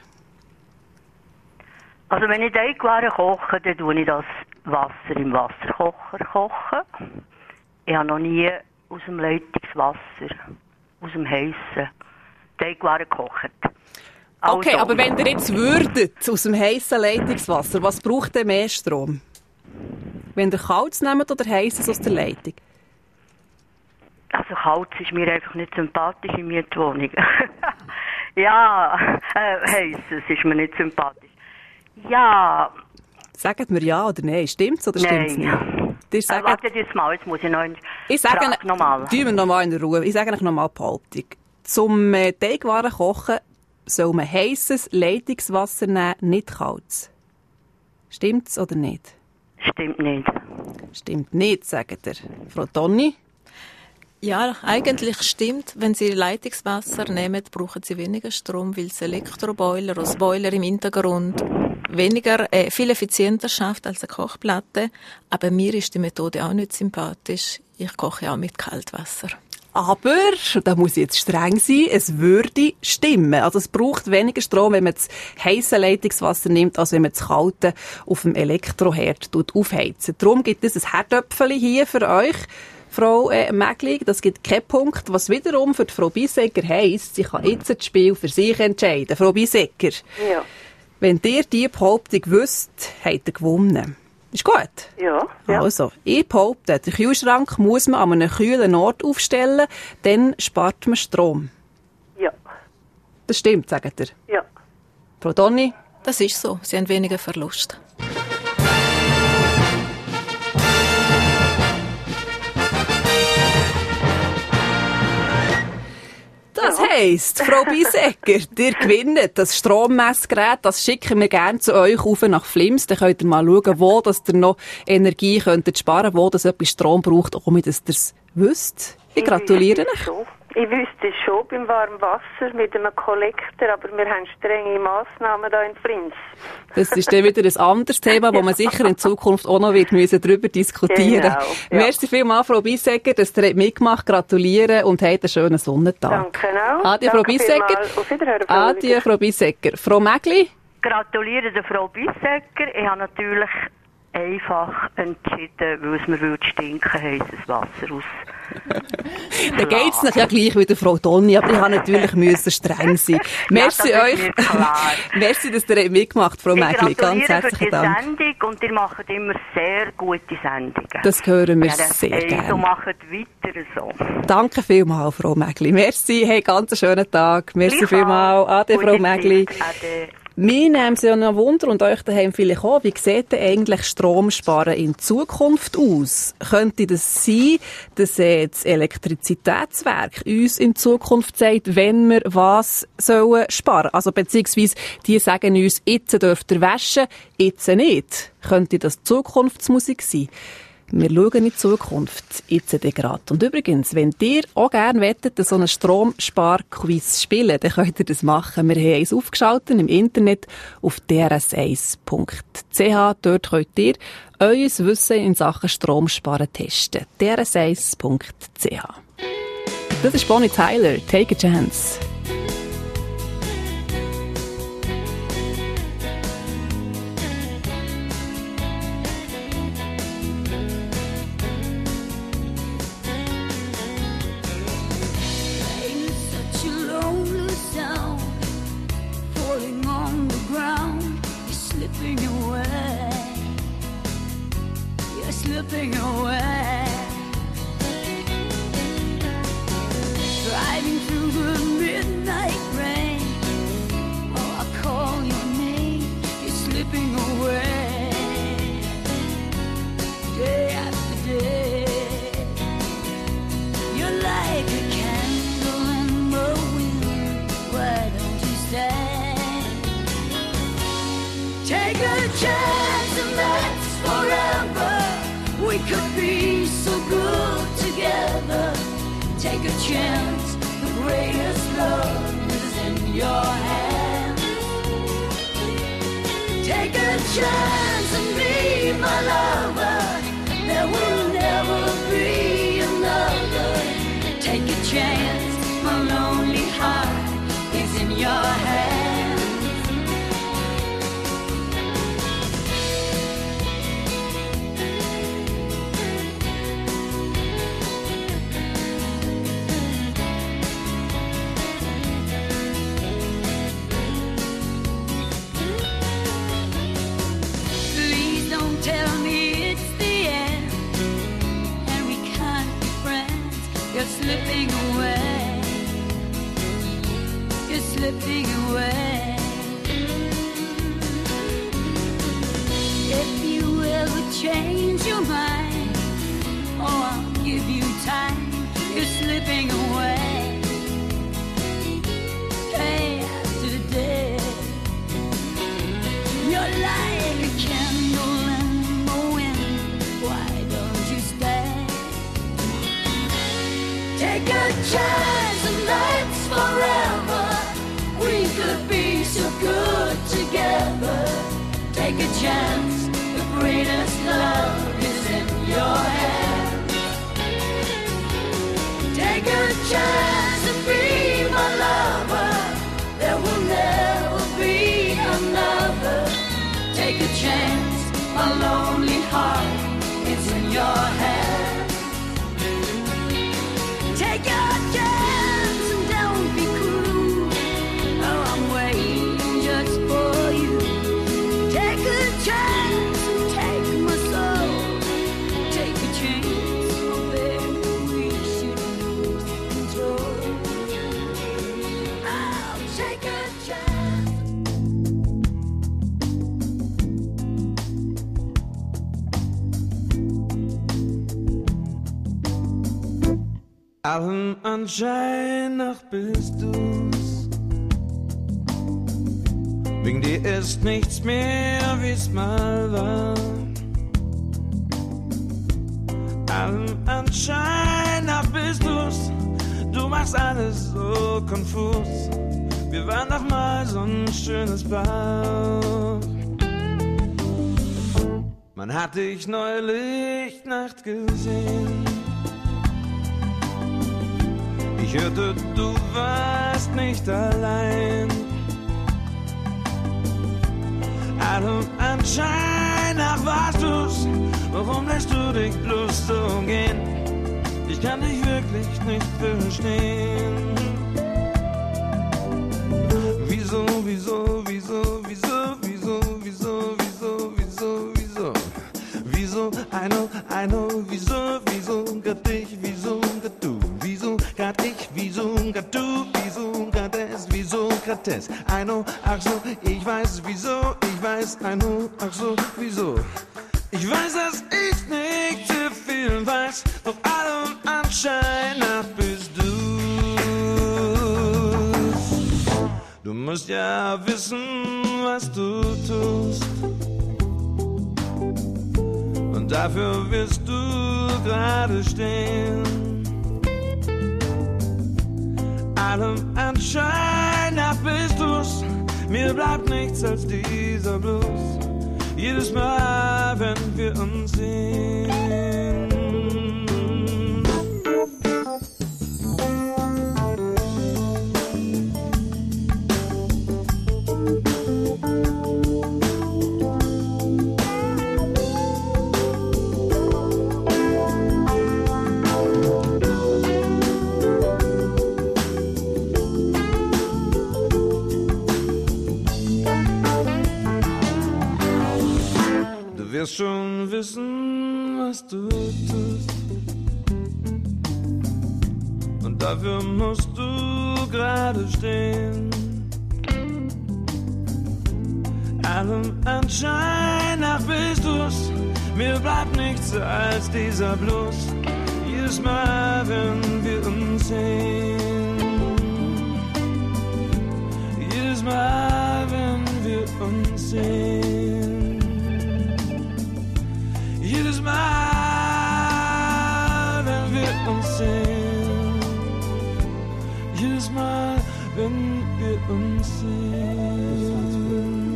Also wenn ich Teigwaren koche, dann tue ich das Wasser im Wasserkocher kochen. Ich habe noch nie aus dem Leitungswasser, aus dem heissen Teigwaren gekocht. Also, okay, aber wenn ihr jetzt würdet aus dem heissen Leitungswasser, was braucht denn mehr Strom? Wenn ihr kaltes nehmt oder heisses aus der Leitung? Also kalt ist mir einfach nicht sympathisch in Mietwohnung. ja, äh, heisses ist mir nicht sympathisch. Ja. Sagt mir ja oder nein? Stimmt's oder stimmt's nicht? Äh, wartet jetzt mal, jetzt muss ich noch einen Ich sage Frage nochmal. Tun wir noch mal in Ruhe. Ich sage euch noch mal die Behauptung. Zum äh, Teigwaren kochen soll man heisses Leitungswasser nehmen, nicht kaltes. Stimmt's oder nicht? Stimmt nicht. Stimmt nicht, sagt ihr. Frau Tonni? Ja, eigentlich stimmt. Wenn Sie Leitungswasser nehmen, brauchen Sie weniger Strom, weil das Elektroboiler, das Boiler im Hintergrund weniger, äh, viel effizienter schafft als eine Kochplatte. Aber mir ist die Methode auch nicht sympathisch. Ich koche auch mit Kaltwasser. Aber, da muss ich jetzt streng sein, es würde stimmen. Also es braucht weniger Strom, wenn man das heisse Leitungswasser nimmt, als wenn man das kalte auf dem Elektroherd aufheizt. Darum gibt es ein Herdöpfchen hier für euch, Frau äh, Mägli. Das gibt keinen Punkt, was wiederum für die Frau Bisegger heisst, sie kann jetzt das Spiel für sich entscheiden. Frau Bisegger, Ja. wenn ihr diese Behauptung wüsst, habt ihr gewonnen. Ist gut? Ja. ja. Also, ich behaupte, den Kühlschrank muss man an einem kühlen Ort aufstellen, dann spart man Strom. Ja. Das stimmt, sagt ihr. Ja. Frau Donni? Das ist so. Sie haben weniger Verlust. Das heisst, Frau Bisegger, ihr gewinnt das Strommessgerät, das schicken wir gerne zu euch rauf nach Flims. Dann könnt ihr mal schauen, wo das ihr noch Energie könntet sparen, wo das etwas Strom braucht, ohne dass ihr es wisst. Ich gratuliere euch. Ich wüsste es schon beim warmen Wasser mit einem Kollektor, aber wir haben strenge Massnahmen hier in Flims. Das ist dann wieder ein anderes Thema, wo man sicher in Zukunft auch noch wird müssen darüber diskutieren. Genau, ja. Merci vielmals, Frau Bisegger, dass ihr mitgemacht habt. Gratulieren und habt einen schönen Sonnentag. Danke auch. Adieu, Frau Danke Bisegger. vielmals. Auf Wiederhören, Frau Adieu, Frau Bisegger. Frau Mägli? Gratuliere der Frau Bisegger. Ich habe natürlich einfach entschieden, weil es mir würde stinken, heisses Wasser aus. Dann geht es ja gleich wie der Frau Tonni, aber ich habe natürlich müssen streng sein. Merci ja, das euch. ist mir klar. Merci, dass ihr mitgemacht, Frau Mägli. Ganz herzlichen für die Dank. Sendung und ihr macht immer sehr gute Sendungen. Das hören wir ja, sehr ey, gerne. So macht weiter so. Danke vielmals, Frau Mägli. Merci, hey, ganz einen schönen Tag. Merci Gleichfalls. vielmals. Ade, Gute Frau Mägli. Zeit. Ade. Mir nehmen Sie ja noch Wunder und euch daheim vielleicht auch. Wie sieht denn eigentlich Stromsparen in Zukunft aus? Könnte das sein, dass äh, das Elektrizitätswerk uns in Zukunft sagt, wenn wir was sollen sparen? Also beziehungsweise, die sagen uns, jetzt dürft ihr waschen, jetzt nicht. Könnte das Zukunftsmusik sein? Wir schauen in die Zukunft, jetzt gerade. Und übrigens, wenn ihr auch gerne wettet, so einen Stromspar-Quiz spielen, dann könnt ihr das machen. Wir haben eins aufgeschaltet im Internet auf d r s eins punkt c h. Dort könnt ihr euer Wissen in Sachen Stromsparen testen. d r s eins punkt c h. Das ist Bonnie Tyler, Take a Chance. Slipping away, driving through the midnight rain. Oh, I call your name, you're slipping away, day after day. You're like a candle in the wind. Why don't you stay? Take a chance and that's forever. We could be so good together. Take a chance, the greatest love is in your hands. Take a chance and be my lover. There will never be another. slipping away. If you ever change your mind, oh, I'll give you time, you're slipping away. Day after day, you're like a candle in the wind, why don't you stay? Take a chance and that's forever, we could be so good together. Take a chance, the greatest love is in your hands. Take a chance and be my lover, there will never be another. Take a chance, my lonely heart is in your hands. Take a chance and don't be cruel, oh, I'm waiting just for you. Take a chance and take my soul. Take a chance, oh baby, we should lose control. I'll take a chance. Allem Anschein nach bist du's. Wegen dir ist nichts mehr, wie's mal war. Allem Anschein nach bist du's. Du machst alles so konfus. Wir waren doch mal so ein schönes Paar. Man hat dich neulich Nacht gesehen. Ich hörte, du warst nicht allein. Allem Anschein nach warst du's. Warum lässt du dich bloß so gehen? Ich kann dich wirklich nicht verstehen. Wieso, wieso, wieso, wieso, wieso, wieso, wieso, wieso, wieso? Wieso, I know, I know, wieso, wieso, grad dich, wieso, grad du? Wieso, grad ich, wieso, grad du? Wieso, grad es, wieso, grad es? I know, ach so, ich weiß, wieso, ich weiß, I know, ach so, wieso? Ich weiß, dass ich nicht zu viel weiß, doch allem Anschein nach bist du. Du musst ja wissen, was du tust. Und dafür wirst du gerade stehen. Allem Anschein nach bist du's. Mir bleibt nichts als dieser Blues. Jedes Mal, wenn wir uns sehen. Du wirst schon wissen, was du tust. Und dafür musst du gerade stehen. Allem Anschein nach bist du's. Mir bleibt nichts als dieser Blues. Jedes Mal, wenn wir uns sehen. Jedes Mal, wenn wir uns sehen. Jedes Mal, wenn wir uns sehen. Jedes Mal, wenn wir uns sehen.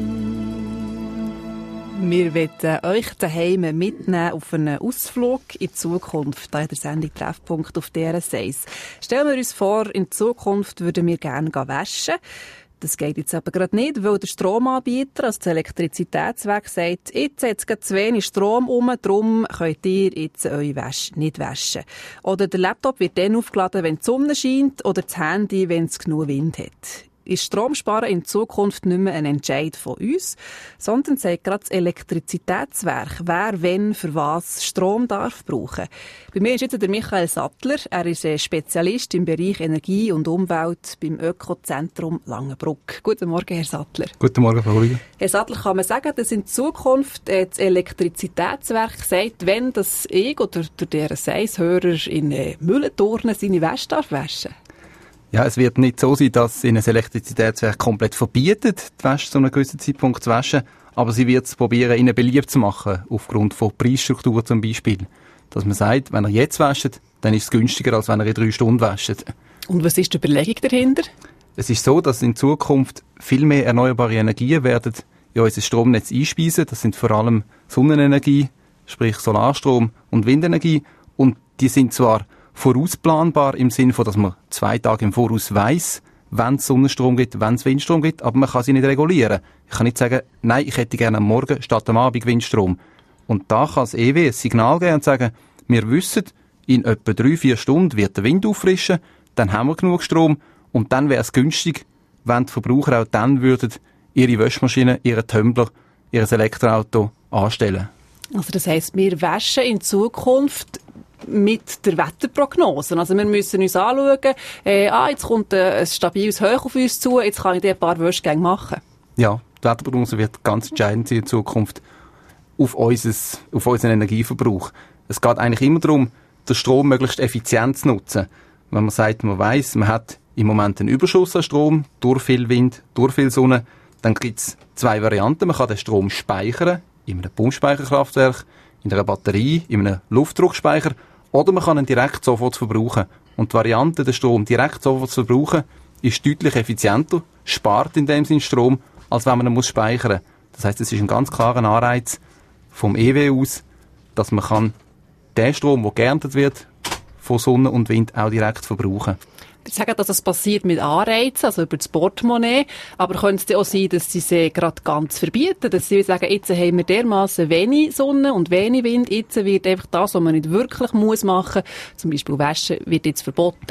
Wir wollen euch daheim mitnehmen auf einen Ausflug in die Zukunft, hier in der Sendung Treffpunkt auf D R S eins. Stellen wir uns vor, in Zukunft würden wir gerne waschen. Das geht jetzt aber gerade nicht, weil der Stromanbieter, also das Elektrizitätswerk, sagt, jetzt hat es gerade zu wenig Strom rum, darum könnt ihr jetzt eure Wäsche nicht waschen. Oder der Laptop wird dann aufgeladen, wenn die Sonne scheint, oder das Handy, wenn es genug Wind hat. ist Stromsparen in Zukunft nicht mehr ein Entscheid von uns, sondern sagt gerade das Elektrizitätswerk, wer wenn für was Strom darf brauchen. Bei mir ist jetzt der Michael Sattler. Er ist Spezialist im Bereich Energie und Umwelt beim Ökozentrum Langenbruck. Guten Morgen, Herr Sattler. Guten Morgen, Frau Rüger. Herr Sattler, kann man sagen, dass in Zukunft das Elektrizitätswerk sagt, wenn das ich oder der Seishörer in Mühlenturnen seine Wäsche darf waschen? Ja, es wird nicht so sein, dass ihnen das Elektrizitätswerk komplett verbietet, die Wäsche zu einem gewissen Zeitpunkt zu waschen, aber sie wird es probieren, ihnen beliebt zu machen, aufgrund von Preisstruktur zum Beispiel. Dass man sagt, wenn ihr jetzt wäscht, dann ist es günstiger, als wenn ihr in drei Stunden wäscht. Und was ist die Überlegung dahinter? Es ist so, dass in Zukunft viel mehr erneuerbare Energien werden in unser Stromnetz einspeisen. Das sind vor allem Sonnenenergie, sprich Solarstrom und Windenergie. Und die sind zwar vorausplanbar im Sinne von, dass man zwei Tage im Voraus weiss, wenn es Sonnenstrom gibt, wenn es Windstrom gibt, aber man kann sie nicht regulieren. Ich kann nicht sagen, nein, ich hätte gerne am Morgen statt am Abend Windstrom. Und da kann das E W ein Signal geben und sagen, wir wissen, in etwa drei, vier Stunden wird der Wind auffrischen, dann haben wir genug Strom und dann wäre es günstig, wenn die Verbraucher auch dann würden ihre Waschmaschine, ihren Tumbler, ihr Elektroauto anstellen. Also das heisst, wir waschen in Zukunft mit der Wetterprognose. Also wir müssen uns anschauen, äh, ah, jetzt kommt äh, ein stabiles Hoch auf uns zu, jetzt kann ich ein paar Wäschgänge machen. Ja, die Wetterprognose wird ganz entscheidend sein in Zukunft auf, unseres, auf unseren Energieverbrauch. Es geht eigentlich immer darum, den Strom möglichst effizient zu nutzen. Wenn man sagt, man weiss, man hat im Moment einen Überschuss an Strom, durch viel Wind, durch viel Sonne, dann gibt es zwei Varianten. Man kann den Strom speichern, in einem Pumpspeicherkraftwerk, in einer Batterie, in einem Luftdruckspeicher, oder man kann ihn direkt sofort verbrauchen. Und die Variante, den Strom direkt sofort zu verbrauchen, ist deutlich effizienter, spart in dem Sinne Strom, als wenn man ihn muss speichern muss. Das heisst, es ist ein ganz klarer Anreiz vom E W aus, dass man kann den Strom, der geerntet wird, von Sonne und Wind auch direkt verbrauchen. Sie sagen, dass es passiert mit Anreizen, also über das Portemonnaie. Aber könnte es auch sein, dass sie sie gerade ganz verbieten? Dass sie sagen, jetzt haben wir dermassen wenig Sonne und wenig Wind, jetzt wird einfach das, was man nicht wirklich muss machen, zum Beispiel waschen, wird jetzt verboten.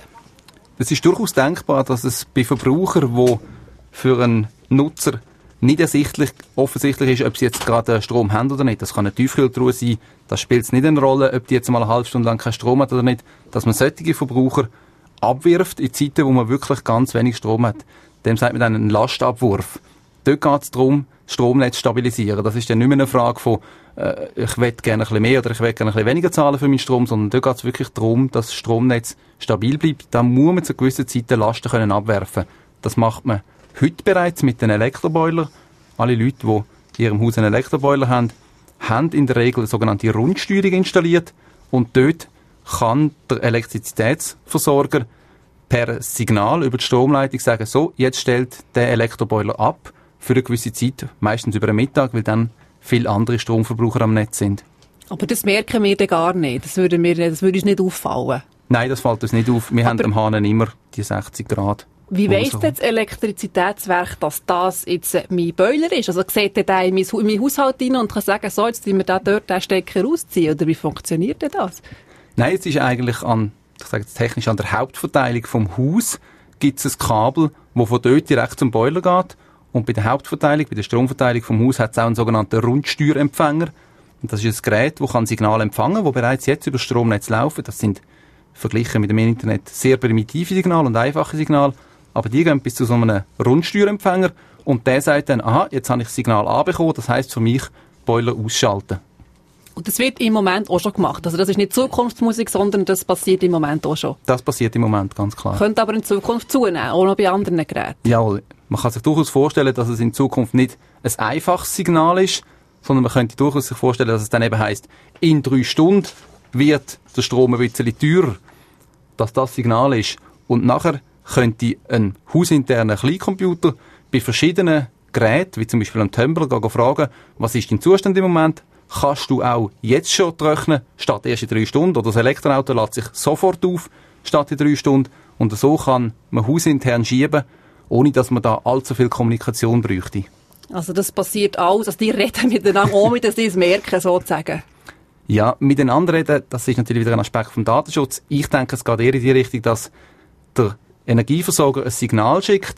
Es ist durchaus denkbar, dass es bei Verbrauchern, die für einen Nutzer nicht ersichtlich, offensichtlich ist, ob sie jetzt gerade Strom haben oder nicht. Das kann eine Tiefkühltruhe sein, das spielt nicht eine Rolle, ob die jetzt mal eine halbe Stunde lang keinen Strom hat oder nicht. Dass man solche Verbraucher abwirft in Zeiten, wo man wirklich ganz wenig Strom hat. Dem sagt man dann einen Lastabwurf. Dort geht es darum, das Stromnetz zu stabilisieren. Das ist dann nicht mehr eine Frage von, äh, ich will gerne ein bisschen mehr oder ich will gerne ein bisschen weniger zahlen für meinen Strom, sondern dort geht es wirklich darum, dass das Stromnetz stabil bleibt. Da muss man zu gewissen Zeiten Lasten können abwerfen. Das macht man heute bereits mit den Elektroboilern. Alle Leute, die in ihrem Haus einen Elektroboiler haben, haben in der Regel eine sogenannte Rundsteuerung installiert und dort kann der Elektrizitätsversorger per Signal über die Stromleitung sagen, so, jetzt stellt der Elektroboiler ab für eine gewisse Zeit, meistens über den Mittag, weil dann viele andere Stromverbraucher am Netz sind. Aber das merken wir dann gar nicht. Das würde, mir, das würde uns nicht auffallen. Nein, das fällt uns nicht auf. Wir Aber haben am Hahn immer die sechzig Grad. Wie weiss denn das Elektrizitätswerk, dass das jetzt mein Boiler ist? Also sieht der da in mein, in mein Haushalt rein und kann sagen, so, jetzt müssen wir da dort den Stecker rausziehen? Oder wie funktioniert denn das? Nein, es ist eigentlich an, ich sage jetzt technisch, an der Hauptverteilung vom Haus gibt es ein Kabel, das von dort direkt zum Boiler geht. Und bei der Hauptverteilung, bei der Stromverteilung vom Haus hat es auch einen sogenannten Rundsteuerempfänger. Und das ist ein Gerät, das kann Signale empfangen, das bereits jetzt über das Stromnetz laufen. Das sind verglichen mit dem Internet sehr primitive Signale und einfache Signale. Aber die gehen bis zu so einem Rundsteuerempfänger und der sagt dann, aha, jetzt habe ich das Signal A bekommen, das heisst für mich, Boiler ausschalten. Und das wird im Moment auch schon gemacht. Also das ist nicht Zukunftsmusik, sondern das passiert im Moment auch schon. Das passiert im Moment, ganz klar. Könnte aber in Zukunft zunehmen, auch noch bei anderen Geräten. Jawohl. Man kann sich durchaus vorstellen, dass es in Zukunft nicht ein einfaches Signal ist, sondern man könnte durchaus sich vorstellen, dass es dann eben heisst, in drei Stunden wird der Strom ein bisschen teurer, dass das Signal ist. Und nachher könnte ein hausinterner Kleincomputer bei verschiedenen Geräten, wie zum Beispiel einem Tumbler, gehen fragen, was ist dein Zustand im Moment? Kannst du auch jetzt schon trocknen, statt erst in drei Stunden? Oder das Elektroauto lädt sich sofort auf, statt in drei Stunden. Und so kann man hausintern schieben, ohne dass man da allzu viel Kommunikation bräuchte. Also das passiert alles, also die reden miteinander, ohne dass sie es merken, sozusagen. Ja, miteinander reden, das ist natürlich wieder ein Aspekt vom Datenschutz. Ich denke, es geht eher in die Richtung, dass der Energieversorger ein Signal schickt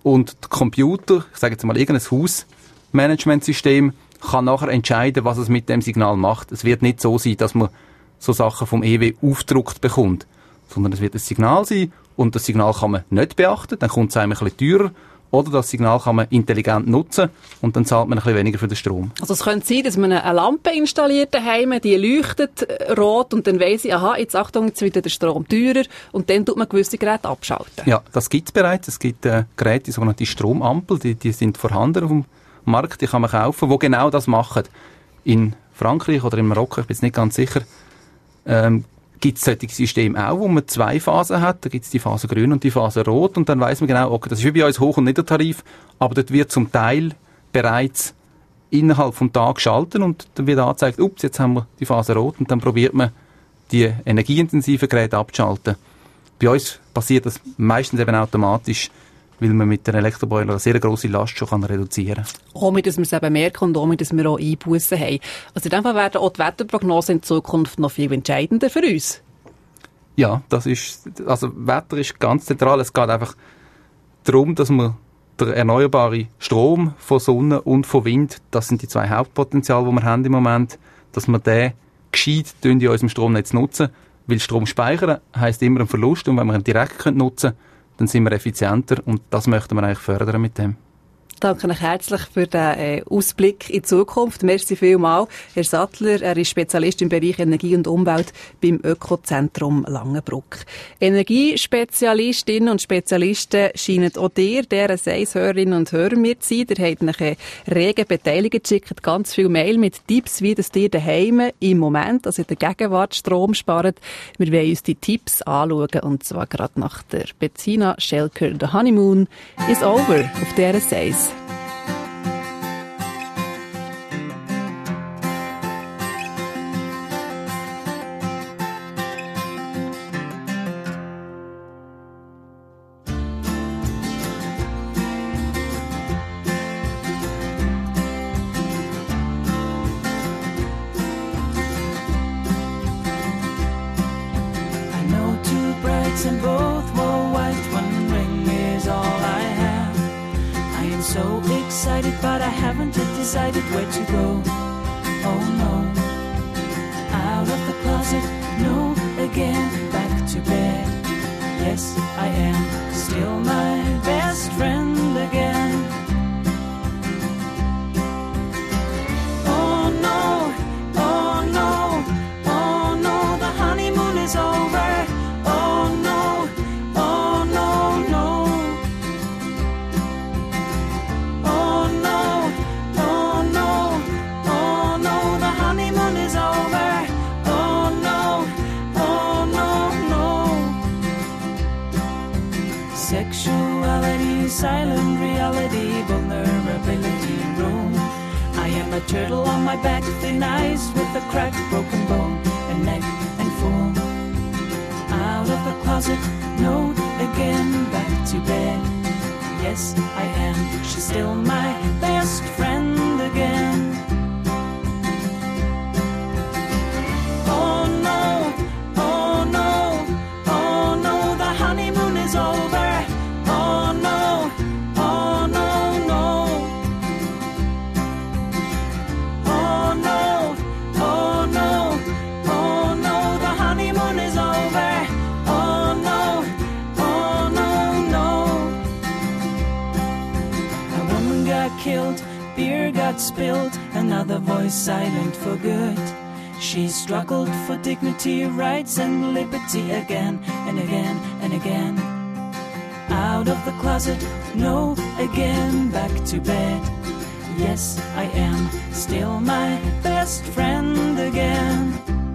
Und der Computer, ich sage jetzt mal irgendein Hausmanagementsystem, kann nachher entscheiden, was es mit dem Signal macht. Es wird nicht so sein, dass man so Sachen vom E W aufgedruckt bekommt, sondern es wird ein Signal sein und das Signal kann man nicht beachten, dann kommt es einem ein bisschen teurer, oder das Signal kann man intelligent nutzen und dann zahlt man ein bisschen weniger für den Strom. Also es könnte sein, dass man eine Lampe installiert daheim, die leuchtet rot und dann weiss ich, aha, jetzt Achtung, jetzt wird der Strom teurer und dann tut man gewisse Geräte abschalten. Ja, das gibt es bereits. Es gibt äh, Geräte, die sogenannte Stromampel, die, die sind vorhanden auf dem Markt, die kann man kaufen, die genau das machen. In Frankreich oder in Marokko, ich bin jetzt nicht ganz sicher, ähm, gibt es solche Systeme auch, wo man zwei Phasen hat. Da gibt es die Phase grün und die Phase rot und dann weiss man genau, okay, das ist wie bei uns Hoch- und Niedertarif, aber dort wird zum Teil bereits innerhalb vom Tag geschalten und dann wird angezeigt, ups, jetzt haben wir die Phase rot und dann probiert man, die energieintensiven Geräte abzuschalten. Bei uns passiert das meistens eben automatisch, weil man mit den Elektroboiler eine sehr grosse Last schon kann reduzieren kann. Ohne, dass wir es eben merken und ohne, dass wir auch Einbussen haben. Also in dem Fall werden auch die Wetterprognosen in Zukunft noch viel entscheidender für uns. Ja, das ist, also Wetter ist ganz zentral. Es geht einfach darum, dass man den erneuerbaren Strom von Sonne und von Wind, das sind die zwei Hauptpotenziale, die wir haben im Moment, dass wir den gescheit in unserem Stromnetz nutzen. Weil Strom speichern heisst immer ein Verlust und wenn wir ihn direkt nutzen können, dann sind wir effizienter und das möchten wir eigentlich fördern mit dem. Danke euch herzlich für den äh, Ausblick in die Zukunft. Merci vielmals, Herr Sattler. Er ist Spezialist im Bereich Energie und Umwelt beim Ökozentrum Langenbruck. Energiespezialistinnen und Spezialisten scheinen auch dir, deren Seis-Hörerinnen und Hörer mit zu sein. Ihr habt euch äh, rege beteiligt, schickt ganz viele Mail mit Tipps, wie das ihr daheim im Moment, also in der Gegenwart, Strom spart. Wir wollen uns die Tipps anschauen und zwar gerade nach der Bettina Schelker. The Honeymoon is over auf der Seis. And both were white, one ring is all I have. I am so excited, but I haven't yet decided where to go. Oh no, out of the closet, no, again, back to bed. Yes, I am still my best friend again. Oh no, oh no, oh no, the honeymoon is over. Sexuality, silent reality, vulnerability, room. I am a turtle on my back, thin eyes with a cracked, broken bone, and neck and full. Out of the closet, no, again, back to bed. Yes, I am, she's still my best friend again. Oh no, oh no, oh no, the honeymoon is over. Killed, beer got spilled, another voice silent for good. She struggled for dignity, rights and liberty again and again and again. Out of the closet, no, again, back to bed. Yes, I am still my best friend again.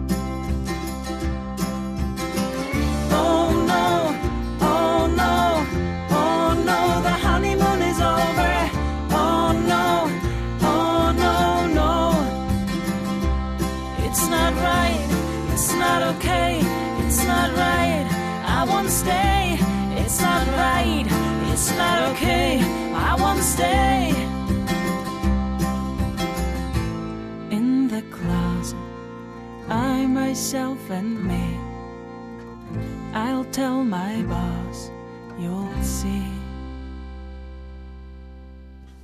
Oh no, oh no, oh no, the honeymoon is over. Oh no, oh no, no. It's not right, it's not okay, it's not right, I won't stay. It's not right, it's not okay, I won't stay. In the closet, I, myself and me. I'll tell my boss, you'll see. In the closet, I, myself and me. I'll tell my boss, you'll see. In the closet, I, myself and me. I'll tell my boss, you'll see. In the closet, I, myself and me. I'll tell my boss, you'll see. In the closet, I, myself and me. I'll tell my boss, you'll see. In the closet, I, myself and me. I'll tell my boss, you'll see.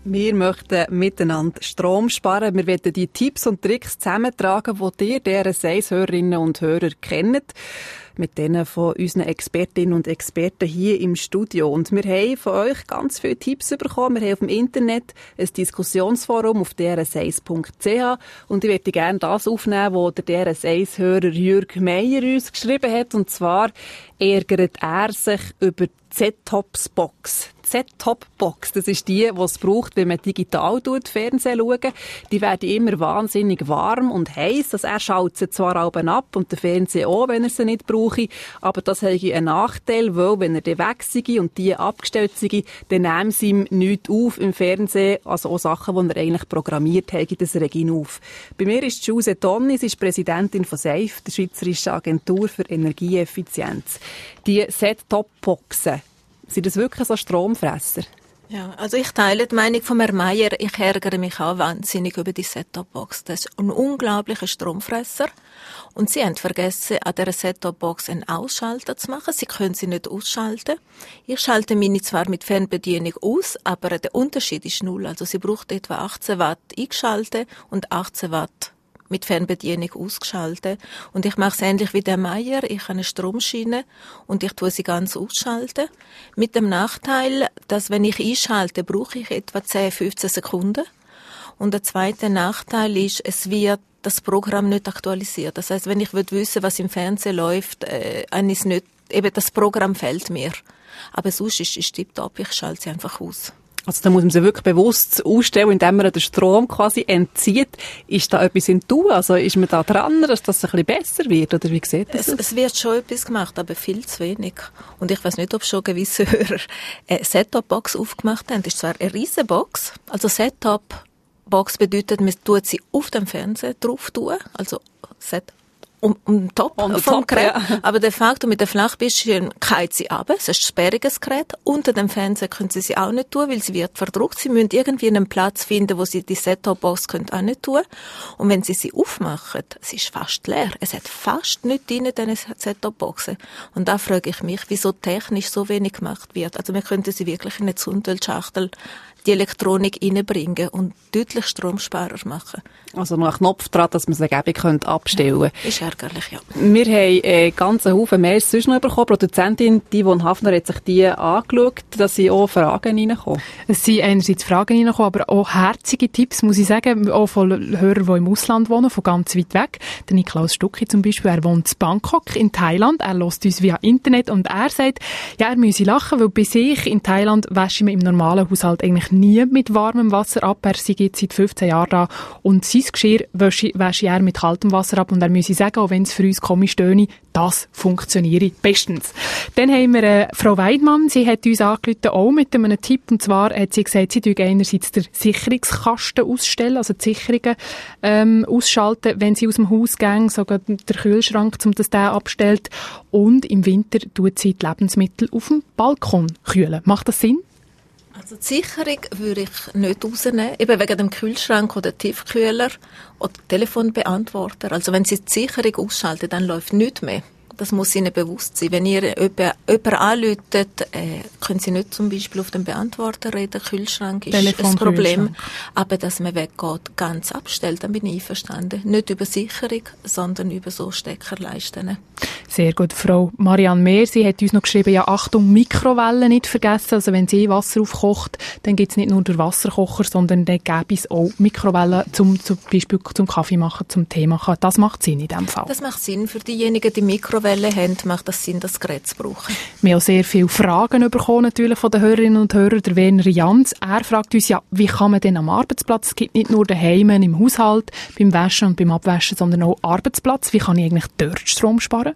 Wir möchten miteinander Strom sparen. Wir wollen die Tipps und Tricks zusammentragen, die ihr, D R S eins-Hörerinnen und Hörer, kennt. Mit denen von unseren Expertinnen und Experten hier im Studio. Und wir haben von euch ganz viele Tipps bekommen. Wir haben auf dem Internet ein Diskussionsforum auf d r s eins punkt c h und ich möchte gerne das aufnehmen, was der D R S eins-Hörer Jürg Meier uns geschrieben hat. Und zwar ärgert er sich über die Z-Tops-Box. Z-Top-Box, das ist die, die es braucht, wenn man digital Fernsehen schaut. Die werden immer wahnsinnig warm und heiß. Also er schaut sie zwar abends ab und der Fernseher auch, wenn er sie nicht brauche, aber das hätte einen Nachteil, weil wenn er dann weg sei und die abgestellt sei, dann nehmen sie ihm nichts auf im Fernsehen, also auch Sachen, die er eigentlich programmiert hat, das regt ihn auf. Bei mir ist Juse Tonni, sie ist Präsidentin von SAFE, der Schweizerischen Agentur für Energieeffizienz. Die Z-Top-Boxen, sind das wirklich so Stromfresser? Ja, also ich teile die Meinung von Herrn Meier. Ich ärgere mich auch wahnsinnig über die Set-Top-Box. Das ist ein unglaublicher Stromfresser. Und Sie haben vergessen, an dieser Set-Top-Box einen Ausschalter zu machen. Sie können sie nicht ausschalten. Ich schalte meine zwar mit Fernbedienung aus, aber der Unterschied ist null. Also sie braucht etwa achtzehn Watt eingeschaltet und achtzehn Watt mit Fernbedienung ausgeschaltet. Und ich mache es ähnlich wie der Meier. Ich habe eine Stromschiene und ich tue sie ganz ausschalten. Mit dem Nachteil, dass wenn ich einschalte, brauche ich etwa zehn, fünfzehn Sekunden. Und der zweite Nachteil ist, es wird das Programm nicht aktualisiert. Das heißt, wenn ich wissen will, was im Fernsehen läuft, äh, ist nicht, eben das Programm fehlt mir. Aber sonst ist es tipptopp, ich schalte sie einfach aus. Also da muss man sich wirklich bewusst ausstellen, indem man den Strom quasi entzieht. Ist da etwas in tun? Also ist man da dran, dass das ein bisschen besser wird? Oder wie sieht das es, aus? Es wird schon etwas gemacht, aber viel zu wenig. Und ich weiß nicht, ob schon gewisse Hörer eine Set-Top-Box aufgemacht haben. Das ist zwar eine riesen Box. Also Set-Top-Box bedeutet, man tut sie auf dem Fernseher drauf tun. Also Set Um, um Top um vom top, Gerät. Ja. Aber de facto mit dem Flachbildschirm geht sie runter. Es ist ein sperriges Gerät. Unter dem Fernseher können sie sie auch nicht tun, weil sie wird verdruckt. Sie müssen irgendwie einen Platz finden, wo sie die Set-Top-Box auch nicht tun. Und wenn sie sie aufmachen, es ist fast leer. Es hat fast nichts drin in diesen Set-Top-Boxen. Und da frage ich mich, wieso technisch so wenig gemacht wird. Also wir könnten sie wirklich in eine Zundölschachtel die Elektronik reinbringen und deutlich Stromsparer machen. Also noch einen Knopf dran, dass man sie eben abstellen kann. Ja, ist ärgerlich, ja. Wir haben äh, ganz einen Haufen Mails sonst noch bekommen. Die Produzentin Yvonne Hafner hat sich die angeschaut, dass sie auch Fragen reinkommen. Es sind einerseits Fragen reingekommen, aber auch herzige Tipps, muss ich sagen, auch von Hörern, die im Ausland wohnen, von ganz weit weg. Der Niklaus Stucki zum Beispiel, er wohnt in Bangkok in Thailand, er hört uns via Internet und er sagt, ja, er müsse lachen, weil bei sich in Thailand wäsche man im normalen Haushalt eigentlich nie mit warmem Wasser ab. Er sei jetzt seit fünfzehn Jahren da und sein Geschirr wäsche, wäsche er mit kaltem Wasser ab und er müsse sagen, auch wenn es für uns komisch töne, das funktioniere bestens. Dann haben wir äh, Frau Weidmann, sie hat uns angerufen, auch mit einem Tipp, und zwar hat sie gesagt, sie tue einerseits den Sicherungskasten ausstellen, also die Sicherungen ähm, ausschalten, wenn sie aus dem Haus gehen, sogar der Kühlschrank, um das der abstellt, und im Winter tut sie die Lebensmittel auf dem Balkon kühlen. Macht das Sinn? Also die Sicherung würde ich nicht rausnehmen, eben wegen dem Kühlschrank oder Tiefkühler oder Telefonbeantworter. Also wenn Sie die Sicherung ausschalten, dann läuft nichts mehr. Das muss Ihnen bewusst sein. Wenn ihr jemanden, jemanden anruft, äh, können Sie nicht zum Beispiel auf den Beantworter reden. Kühlschrank ist Telefon, ein Problem. Kühlschrank. Aber dass man weggeht, ganz abstellt, dann bin ich einverstanden. Nicht über Sicherung, sondern über so Steckerleisten. Sehr gut. Frau Marianne Mehr, sie hat uns noch geschrieben, ja, Achtung, Mikrowellen nicht vergessen. Also wenn sie Wasser aufkocht, dann gibt es nicht nur den Wasserkocher, sondern dann gäbe es auch Mikrowellen, zum, zum Beispiel zum Kaffee machen, zum Tee machen. Das macht Sinn in diesem Fall. Das macht Sinn. Für diejenigen, die Mikrowellen haben, macht das Sinn, das Gerät zu brauchen. Wir haben auch sehr viele Fragen bekommen, natürlich von den Hörerinnen und Hörern. Der Werner Jans, er fragt uns ja, wie kann man denn am Arbeitsplatz, es gibt nicht nur daheim, im Haushalt, beim Waschen und beim Abwaschen, sondern auch Arbeitsplatz. Wie kann ich eigentlich dort Strom sparen?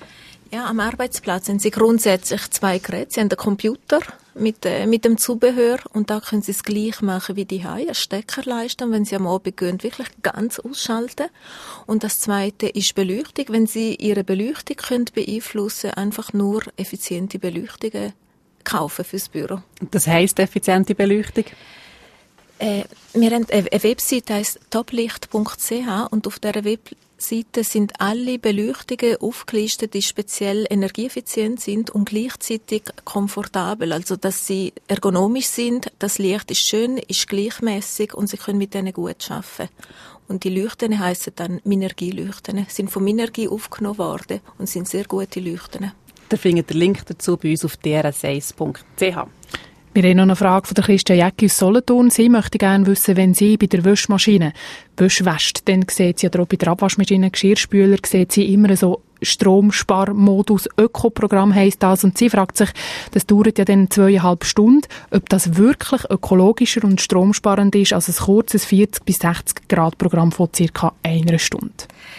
Ja, am Arbeitsplatz haben Sie grundsätzlich zwei Geräte. Sie haben den Computer mit, äh, mit dem Zubehör und da können Sie es gleich machen wie die Hause, eine Steckerleiste, wenn Sie am Abend gehen, wirklich ganz ausschalten. Und das Zweite ist Beleuchtung. Wenn Sie Ihre Beleuchtung können beeinflussen, einfach nur effiziente Beleuchtungen kaufen fürs Büro. Das heisst effiziente Beleuchtung? Äh, wir haben eine Website, die heisst toplicht punkt c h und auf dieser Web Seite sind alle Beleuchtungen aufgelistet, die speziell energieeffizient sind und gleichzeitig komfortabel. Also, dass sie ergonomisch sind, das Licht ist schön, ist gleichmäßig und Sie können mit denen gut arbeiten. Und die Leuchten heissen dann Minergie-Leuchten, sind von Minergie aufgenommen worden und sind sehr gute Leuchten. Da findet den Link dazu bei uns auf d r s eins punkt c h. Wir haben noch eine Frage von der Christian Jäcki aus Solothurn. Sie möchte gerne wissen, wenn sie bei der Waschmaschine Wäsche wäscht, dann sieht sie ja auch bei der Abwaschmaschine, Geschirrspüler, sieht sie immer so Stromsparmodus, Ökoprogramm heisst das. Und sie fragt sich, das dauert ja dann zweieinhalb Stunden, ob das wirklich ökologischer und stromsparend ist als ein kurzes vierzig bis sechzig Grad Programm von circa einer Stunde.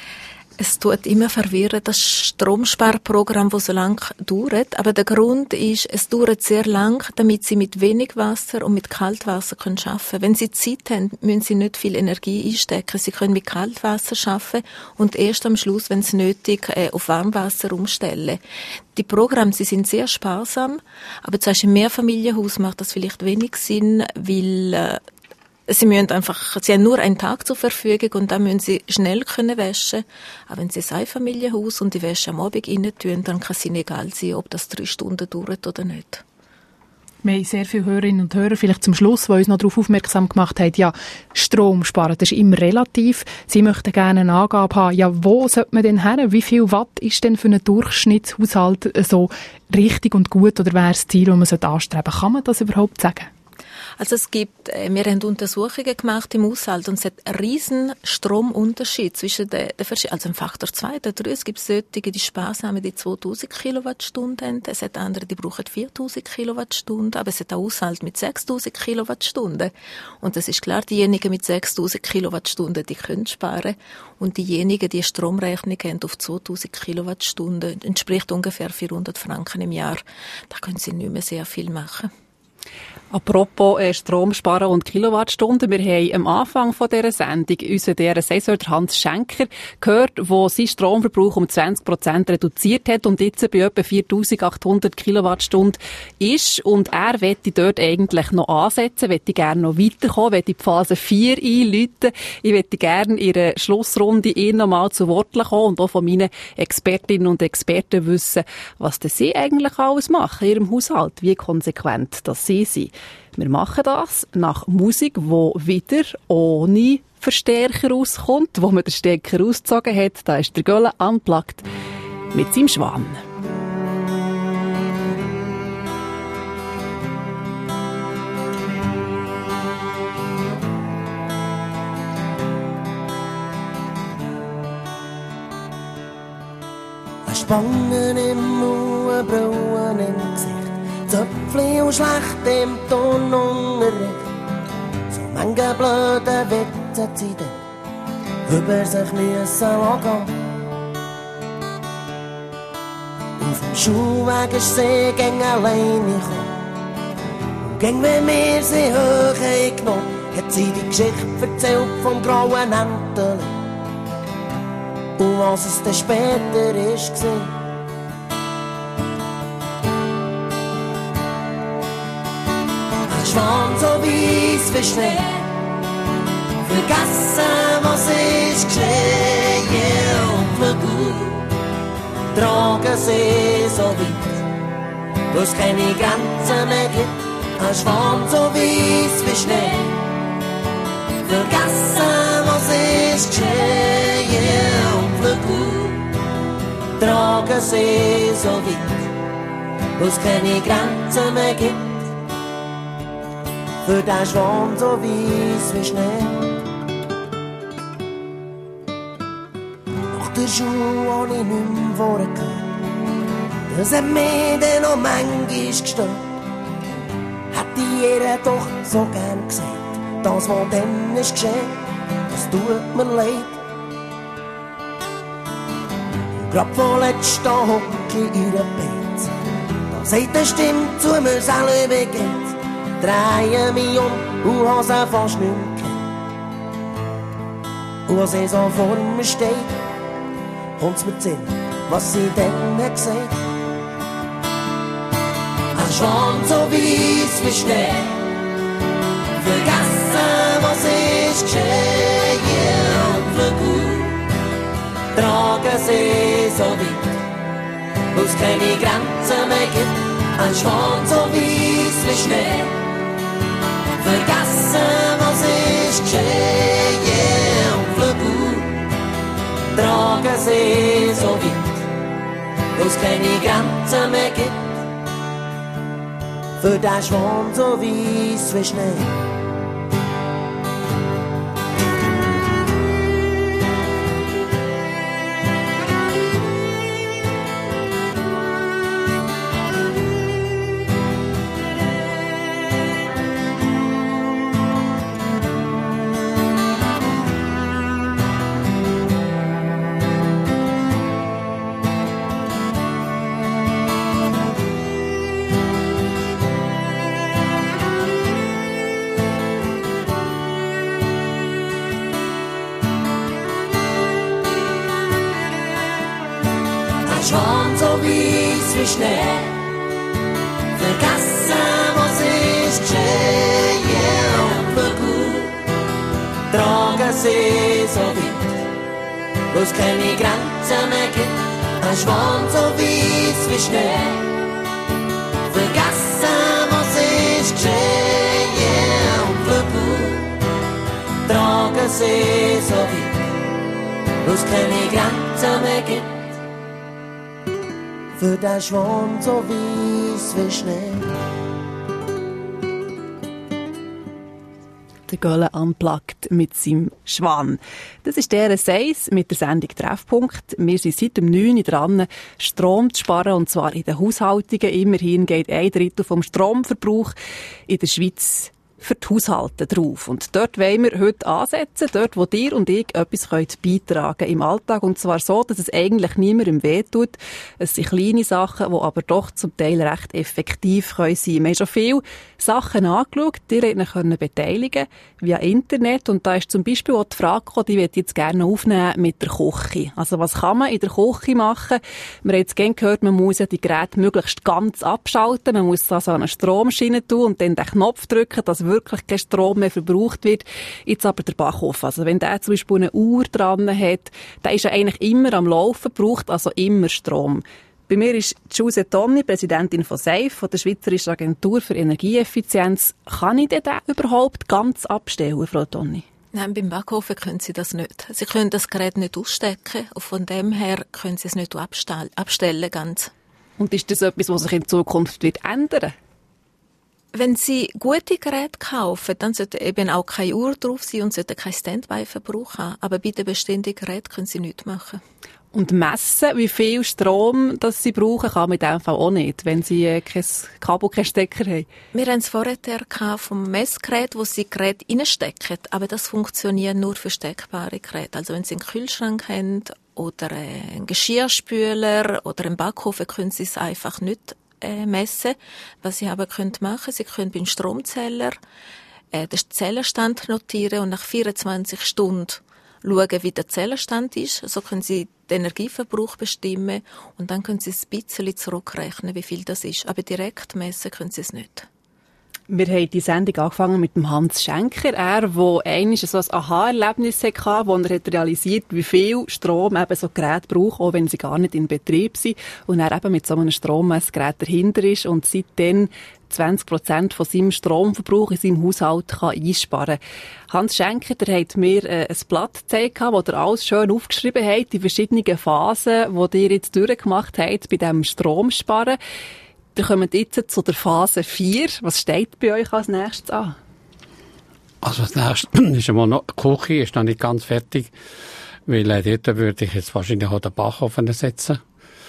Es tut immer verwirren, das Stromsparprogramm, das so lang dauert. Aber der Grund ist, es dauert sehr lang, damit Sie mit wenig Wasser und mit Kaltwasser arbeiten können. Wenn Sie Zeit haben, müssen Sie nicht viel Energie einstecken. Sie können mit Kaltwasser arbeiten und erst am Schluss, wenn es nötig äh, auf Warmwasser umstellen. Die Programme, sie sind sehr sparsam, aber zum Beispiel im Mehrfamilienhaus macht das vielleicht wenig Sinn, weil äh, Sie müssen einfach, Sie haben nur einen Tag zur Verfügung und dann müssen Sie schnell können waschen. Aber wenn Sie ein Einfamilienhaus und die Wäsche am Abend rein tun, dann kann es Ihnen egal sein, ob das drei Stunden dauert oder nicht. Wir haben sehr viele Hörerinnen und Hörer, vielleicht zum Schluss, die uns noch darauf aufmerksam gemacht haben, ja, Strom sparen, das ist immer relativ. Sie möchten gerne eine Angabe haben, ja, wo sollte man denn her? Wie viel Watt ist denn für einen Durchschnittshaushalt so richtig und gut oder wäre das Ziel, das man anstreben sollte? Kann man das überhaupt sagen? Also es gibt, wir haben Untersuchungen gemacht im Haushalt und es hat einen riesen Stromunterschied zwischen den, den verschiedenen, also ein Faktor zwei, der drei. Es gibt solche, die sparsamen, die zweitausend Kilowattstunden haben. Es hat andere, die brauchen viertausend Kilowattstunden. Aber es hat auch Haushalt mit sechstausend Kilowattstunden. Und das ist klar, diejenigen mit sechstausend Kilowattstunden, die können sparen. Und diejenigen, die eine Stromrechnung haben auf zweitausend Kilowattstunden, entspricht ungefähr vierhundert Franken im Jahr. Da können sie nicht mehr sehr viel machen. Apropos äh, Strom sparen und Kilowattstunden. Wir haben am Anfang von dieser Sendung unseren D R S eins Hans Schenker gehört, der seinen Stromverbrauch um zwanzig Prozent reduziert hat und jetzt bei etwa viertausendachthundert Kilowattstunden ist. Und er möchte dort eigentlich noch ansetzen, möchte gerne noch weiterkommen, möchte die Phase vier einläuten. Ich möchte gerne in der Schlussrunde ihn noch mal zu Wort kommen und auch von meinen Expertinnen und Experten wissen, was denn sie eigentlich alles machen in ihrem Haushalt, wie konsequent das sie sind. Wir machen das nach Musik, die wieder ohne Verstärker rauskommt, wo man den Stecker ausgezogen hat. Da ist der Gölle unplugged mit seinem Schwan. Spangen im Mund, Brauen im Gesicht, Zöpfli und schlecht im Turnunterricht. So manche blöde Witze Zeiten über sich müssen lassen. Auf dem Schulweg ist sie gegen alleine gekommen. Und gegen wenn wir sie hoch haben genommen, hat sie die Geschichte erzählt vom grauen Enteli. Und was es dann später ist gewesen. Ein Schwan so weiss wie Schnee, vergessen was ist geschehen. Und Flügel tragen sie so weit, wo es keine Grenzen mehr gibt. Ein Schwan so weiss wie Schnee, vergessen was ist geschehen. Tragen sie so weit, wo es keine Grenzen mehr gibt. Für den Schwan so weiss wie Schnee. Nach der Schule habe ich nicht mehr vorgehört. Das hat mich dann noch manchmal gestört. Hätte ich ihr doch so gern gesagt, das, was dann ist geschehen, das tut mir leid. Grad vorletzt da hock ich in ihrer Bett. Da sagt eine Stimme zu mir selber, wie geht's? Drehe mich um und habe sie fast nicht mehr gekannt. Und als sie so vor mir steht, kommt's mir zu Sinn, was sie dann hat gesagt. Ein Schwan so weiss wie Schnee, vergessen was ist geschehen. Und Flügel tragen sie so weit, wo es keine Grenzen mehr gibt. Ein Schwan so weiss wie Schnee, vergessen, was ist geschehen, yeah. Und Flügel tragen sie so weit, wo es keine Grenzen mehr gibt. Für den Schwan so weiss wie Schnee. Schwan so weiss wie Schnee, vergessen, was ist geschehen, yeah. Und Flügel tragen sie so weit, wo es keine Grenzen mehr gibt. Ein Schwan so weiss wie Schnee, vergessen, was ist geschehen, yeah. Und Flügel tragen sie so weit, wo es keine Grenzen mehr gibt. Für den Schwan so weiss wie Schnee. Der Gölle unplugged mit seinem Schwan. Das ist der Seis mit der Sendung Treffpunkt. Wir sind seit dem neun Uhr dran, Strom zu sparen, und zwar in den Haushaltungen. Immerhin geht ein Drittel vom Stromverbrauch in der Schweiz für die Haushalte drauf. Und dort wollen wir heute ansetzen, dort, wo dir und ich etwas beitragen können im Alltag. Und zwar so, dass es eigentlich niemandem wehtut. Es sind kleine Sachen, die aber doch zum Teil recht effektiv sein können. Wir haben schon viele Sachen angeschaut, die ihr beteiligen via Internet. Und da ist zum Beispiel auch die Frage gekommen, die möchte ich jetzt gerne aufnehmen mit der Küche. Also was kann man in der Küche machen? Wir haben jetzt gerne gehört, man muss ja die Geräte möglichst ganz abschalten. Man muss da so eine Stromschiene tun und dann den Knopf drücken, dass wirklich kein Strom mehr verbraucht wird. Jetzt aber der Backofen. Also wenn der zum Beispiel eine Uhr dran hat, der ist ja eigentlich immer am Laufen, braucht also immer Strom. Bei mir ist Giuse Tonni, Präsidentin von SAFE, von der Schweizerischen Agentur für Energieeffizienz. Kann ich den überhaupt ganz abstellen, Frau Tonni? Nein, beim Backofen können Sie das nicht. Sie können das Gerät nicht ausstecken und von dem her können Sie es nicht abstellen, abstellen ganz. Und ist das etwas, was sich in Zukunft wird ändern? Wenn Sie gute Geräte kaufen, dann sollte eben auch keine Uhr drauf sein und sollte kein Standby-Verbrauch haben. Aber bei den bestehenden Geräten können Sie nichts machen. Und messen, wie viel Strom das Sie brauchen, kann man in diesem Fall auch nicht, wenn Sie äh, kein Kabel, keinen Stecker haben. Wir haben es vorher vom Messgerät, wo Sie Geräte reinstecken. Aber das funktioniert nur für steckbare Geräte. Also wenn Sie einen Kühlschrank haben oder einen Geschirrspüler oder einen Backofen, können Sie es einfach nicht messen. Was Sie aber können machen, Sie können beim Stromzähler äh, den Zählerstand notieren und nach vierundzwanzig Stunden schauen, wie der Zählerstand ist. So können Sie den Energieverbrauch bestimmen und dann können Sie es ein bisschen zurückrechnen, wie viel das ist. Aber direkt messen können Sie es nicht. Wir haben die Sendung angefangen mit dem Hans Schenker. Er, der einmal so ein Aha-Erlebnis hatte, wo er realisiert, wie viel Strom eben so Geräte brauchen, auch wenn sie gar nicht in Betrieb sind. Und er eben mit so einem Strommessgerät dahinter ist und seitdem zwanzig Prozent von seinem Stromverbrauch in seinem Haushalt kann einsparen kann. Hans Schenker, der hat mir äh, ein Blatt gezeigt, wo er alles schön aufgeschrieben hat, die verschiedenen Phasen, die ihr jetzt durchgemacht habt bei diesem Stromsparen. Wir kommen jetzt zu der Phase vier. Was steht bei euch als nächstes an? Also das nächste ist einmal noch, die Küche ist noch nicht ganz fertig, weil äh, dort würde ich jetzt wahrscheinlich auch den Backofen ersetzen.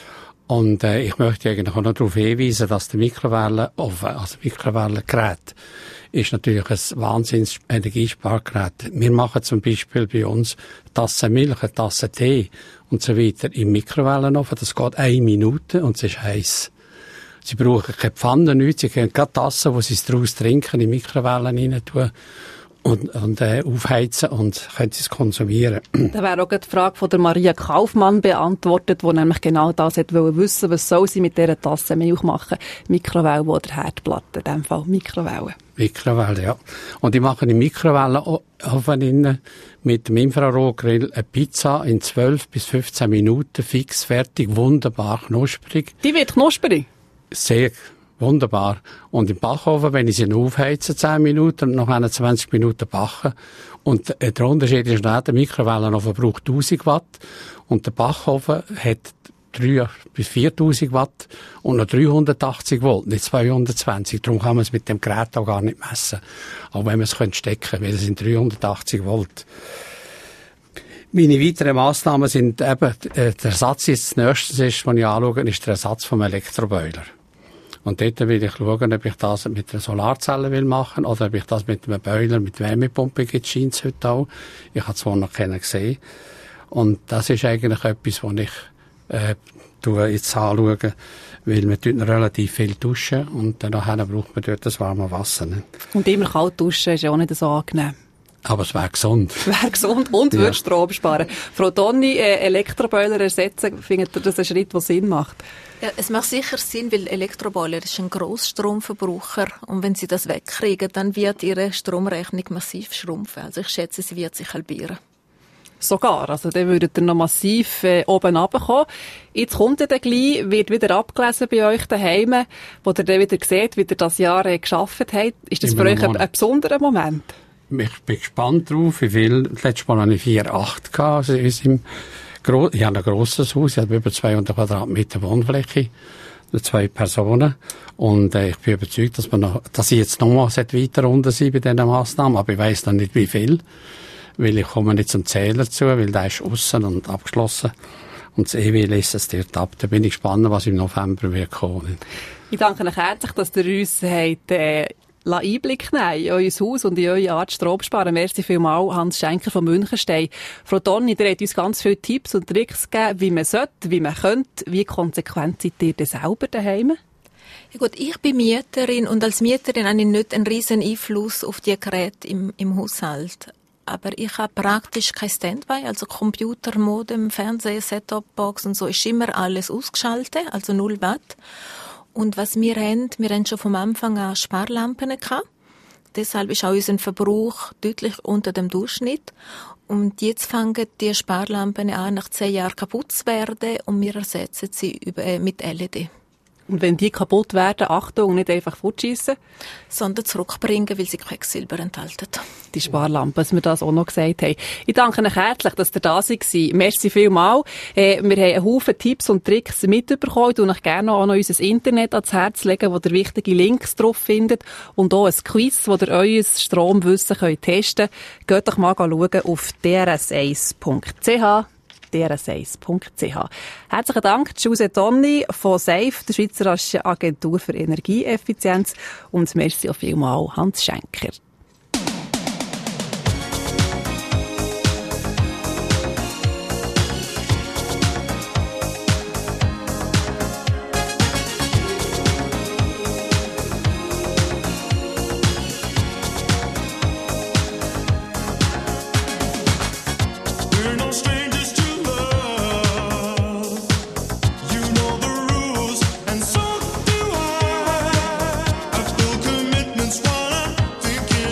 Und äh, ich möchte eigentlich auch noch darauf hinweisen, dass der Mikrowellenofen, also Mikrowellengerät, ist natürlich ein wahnsinns Energiespargerät. Wir machen zum Beispiel bei uns Tasse Milch, eine Tasse Tee und so weiter im Mikrowellenofen. Das geht eine Minute und es ist heiß. Sie brauchen keine Pfanne, nichts. Sie können gerade Tassen, wo sie es daraus trinken, in Mikrowellen rein tun und, und äh, aufheizen und können sie es konsumieren. Da wäre auch die Frage von der Maria Kaufmann beantwortet, die nämlich genau das hat wollen wissen, was soll sie mit dieser Tasse Milch machen? Mikrowelle oder Herdplatte? In diesem Fall Mikrowelle. Mikrowelle, ja. Und ich mache im Mikrowellenofen innen mit dem Infrarotgrill eine Pizza in zwölf bis fünfzehn Minuten fix fertig, wunderbar knusprig. Die wird knusprig? Sehr wunderbar. Und im Backofen, wenn ich sie aufheize, zehn Minuten und noch einundzwanzig Minuten backen. Und der Unterschied ist, der Mikrowellenofen braucht tausend Watt und der Backofen hat drei bis viertausend Watt und noch dreihundertachtzig Volt, nicht zweihundertzwanzig. Darum kann man es mit dem Gerät auch gar nicht messen. Auch wenn man es stecken könnte, weil es sind dreihundertachtzig Volt. Meine weiteren Massnahmen sind eben, äh, der Ersatz jetzt das Nächste ist, was ich anschaue, ist der Ersatz vom Elektroboiler. Und dort will ich schauen, ob ich das mit einer Solarzelle will machen oder ob ich das mit einem Boiler, mit Wärmepumpe gibt, scheint es heute auch. Ich habe zwar noch keinen gesehen. Und das ist eigentlich etwas, was ich äh, jetzt anschauen, weil man dort relativ viel duschen und nachher braucht man dort das warme Wasser. Ne? Und immer kalt duschen ist ja auch nicht so angenehm. Aber es wäre gesund. Wäre gesund und ja. würde Strom sparen. Frau Donny, äh, Elektroboiler ersetzen, findet ihr das ein Schritt, der Sinn macht? Ja, es macht sicher Sinn, weil Elektroboiler ist ein Grossstromverbraucher und wenn Sie das wegkriegen, dann wird Ihre Stromrechnung massiv schrumpfen. Also ich schätze, sie wird sich halbieren. Sogar, also dann würdet ihr noch massiv äh, oben runterkommen. Jetzt kommt ihr dann gleich, wird wieder abgelesen bei euch daheim, wo ihr dann wieder seht, wie ihr das Jahr äh, geschafft habt. Ist das Immer für euch ein, ein besonderer Moment? Ich bin gespannt drauf, wie viel. Letztes Mal hatte ich vier Komma acht gehabt. Also ist im Gro- ich habe ein grosses Haus, ich habe über zweihundert Quadratmeter Wohnfläche, zwei Personen. Und äh, ich bin überzeugt, dass, man noch, dass ich jetzt nochmal weiter runter sein bei diesen Massnahmen, aber ich weiss dann nicht, wie viel. Weil ich komme nicht zum Zähler zu, weil der ist aussen und abgeschlossen. Und das E W lässt es dort ab. Da bin ich gespannt, was im November wird kommen. Ich danke euch herzlich, dass ihr uns habt, äh, Einblick nehmen in euer Haus und in eure Art Strom sparen. Merci vielmals, Hans Schenker von Münchenstein. Frau Donny, ihr habt uns ganz viele Tipps und Tricks gegeben, wie man sollte, wie man könnte. Wie konsequent seid ihr denn selber daheim? Ja gut, ich bin Mieterin und als Mieterin habe ich nicht einen riesen Einfluss auf die Geräte im, im Haushalt. Aber ich habe praktisch kein Standby, also Computer, Modem, Fernseher, Set-Top-Box und so ist immer alles ausgeschaltet, also null Watt. Und was wir haben, wir haben schon vom Anfang an Sparlampen gehabt. Deshalb ist auch unser Verbrauch deutlich unter dem Durchschnitt. Und jetzt fangen die Sparlampen an, nach zehn Jahren kaputt zu werden und wir ersetzen sie über, äh, mit L E D. Und wenn die kaputt werden, Achtung, nicht einfach fortschiessen, sondern zurückbringen, weil sie Quecksilber enthalten. Die Sparlampe, dass wir das auch noch gesagt haben. Ich danke euch herzlich, dass ihr da seid. Merci vielmals. Äh, wir haben einen Haufen Tipps und Tricks mitbekommen. Ich euch gerne auch noch unser Internet ans Herz legen, wo ihr wichtige Links drauf findet. Und auch ein Quiz, wo ihr euer Stromwissen könnt testen könnt. Geht doch mal schauen auf d r s eins punkt c h. d r s eins punkt c h. Herzlichen Dank, Giuse Donny von SAFE, der Schweizerischen Agentur für Energieeffizienz. Und merci auch vielmals, Hans Schenker. Thinking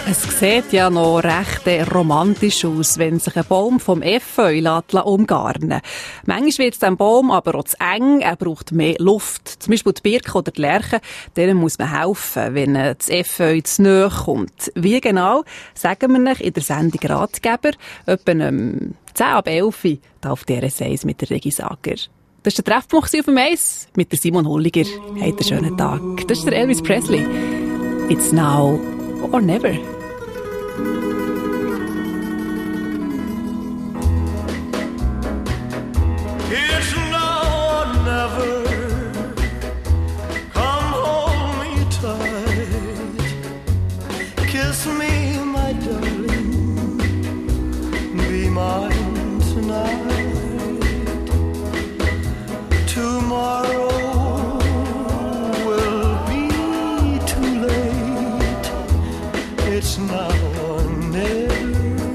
Es sieht ja noch recht äh, romantisch aus, wenn sich ein Baum vom Efeu lässt umgarnen. Manchmal wird es dem Baum aber auch zu eng, er braucht mehr Luft. Zum Beispiel die Birke oder die Lärche, denen muss man helfen, wenn äh, das Efeu zu nahe kommt. Wie genau, sagen wir euch in der Sendung Ratgeber, etwa um zehn ab elf hier auf D R S eins mit der Regi Sager. Das war der Treffpunkt auf dem Eis mit der Simon Hulliger. Habt einen schönen Tag. Das ist der Elvis Presley. It's now or never. It's now or never. Come hold me tight. Kiss me, my darling. Be mine tonight. Tomorrow will be too late. It's now or never.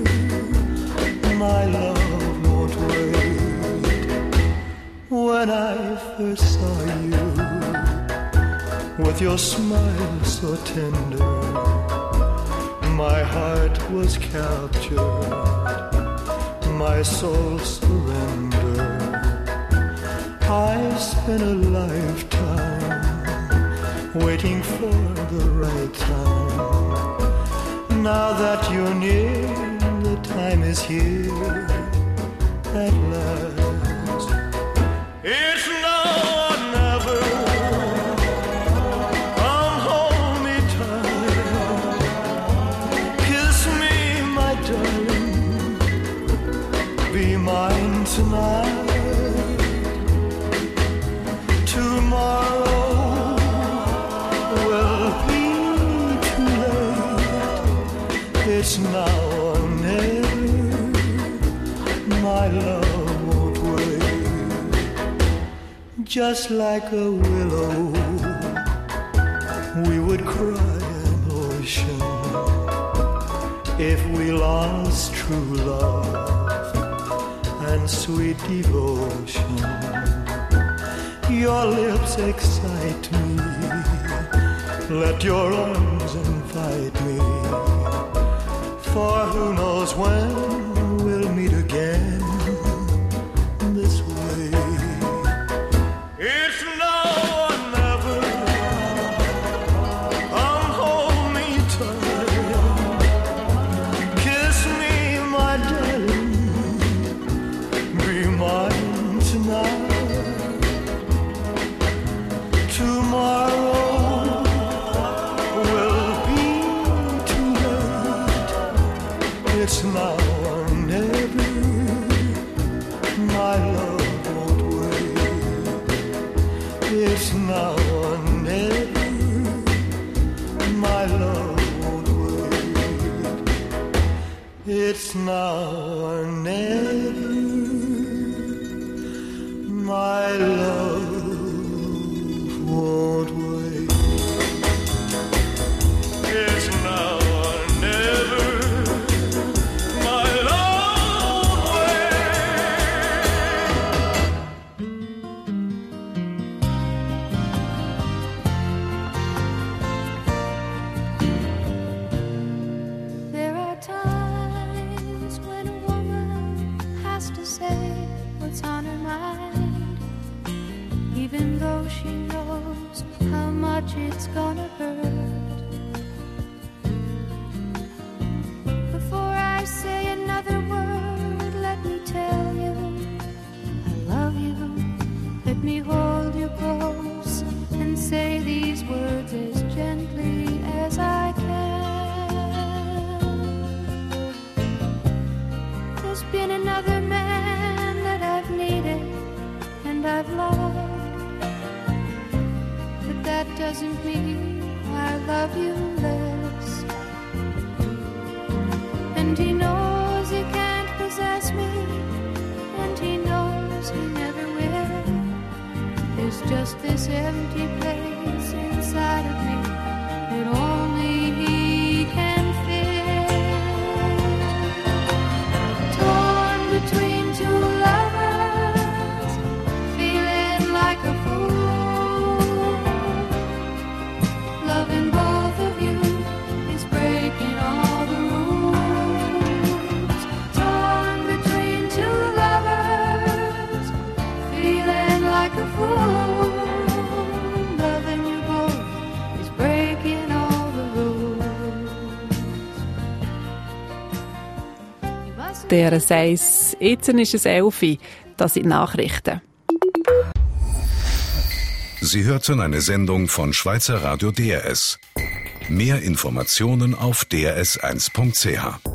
My love won't wait. When I first saw you, with your smile so tender, my heart was captured, my soul surrendered. I spent a lifetime waiting for the right time. Now that you're near, the time is here at last. It's now or never. Come hold me tight. Kiss me, my darling. Be mine tonight. Tomorrow will be too late. It's now or never. My love won't wait. Just like a willow, we would cry an ocean if we lost true love and sweet devotion. Your lips excite me. Let your arms invite me. For who knows when we'll meet again this way. It's now or never. Come hold me tight. Kiss me, my darling. Be mine tonight. Tomorrow will be too late. It's now or never. My love won't wait. It's now or never. My love won't wait. It's now or never. My love won't wait. It's now or never. My love won't There are times when a woman has to say what's on her mind, even though she knows how much it's gonna hurt. Before I say another word, let me tell you I love you. Let me hold you close and say these words as gently as I can. There's been another man that I've needed and I've loved, but that doesn't mean I love you less. And he knows he can't possess me, and he knows he never will. There's just this empty place inside of me that only he can fill. Torn between two lovers, feeling like a fool. Loving both of you is breaking all D R S eins. Jetzt ist es elf Uhr. Das sind die Nachrichten. Sie hörten eine Sendung von Schweizer Radio D R S. Mehr Informationen auf d r s eins punkt c h.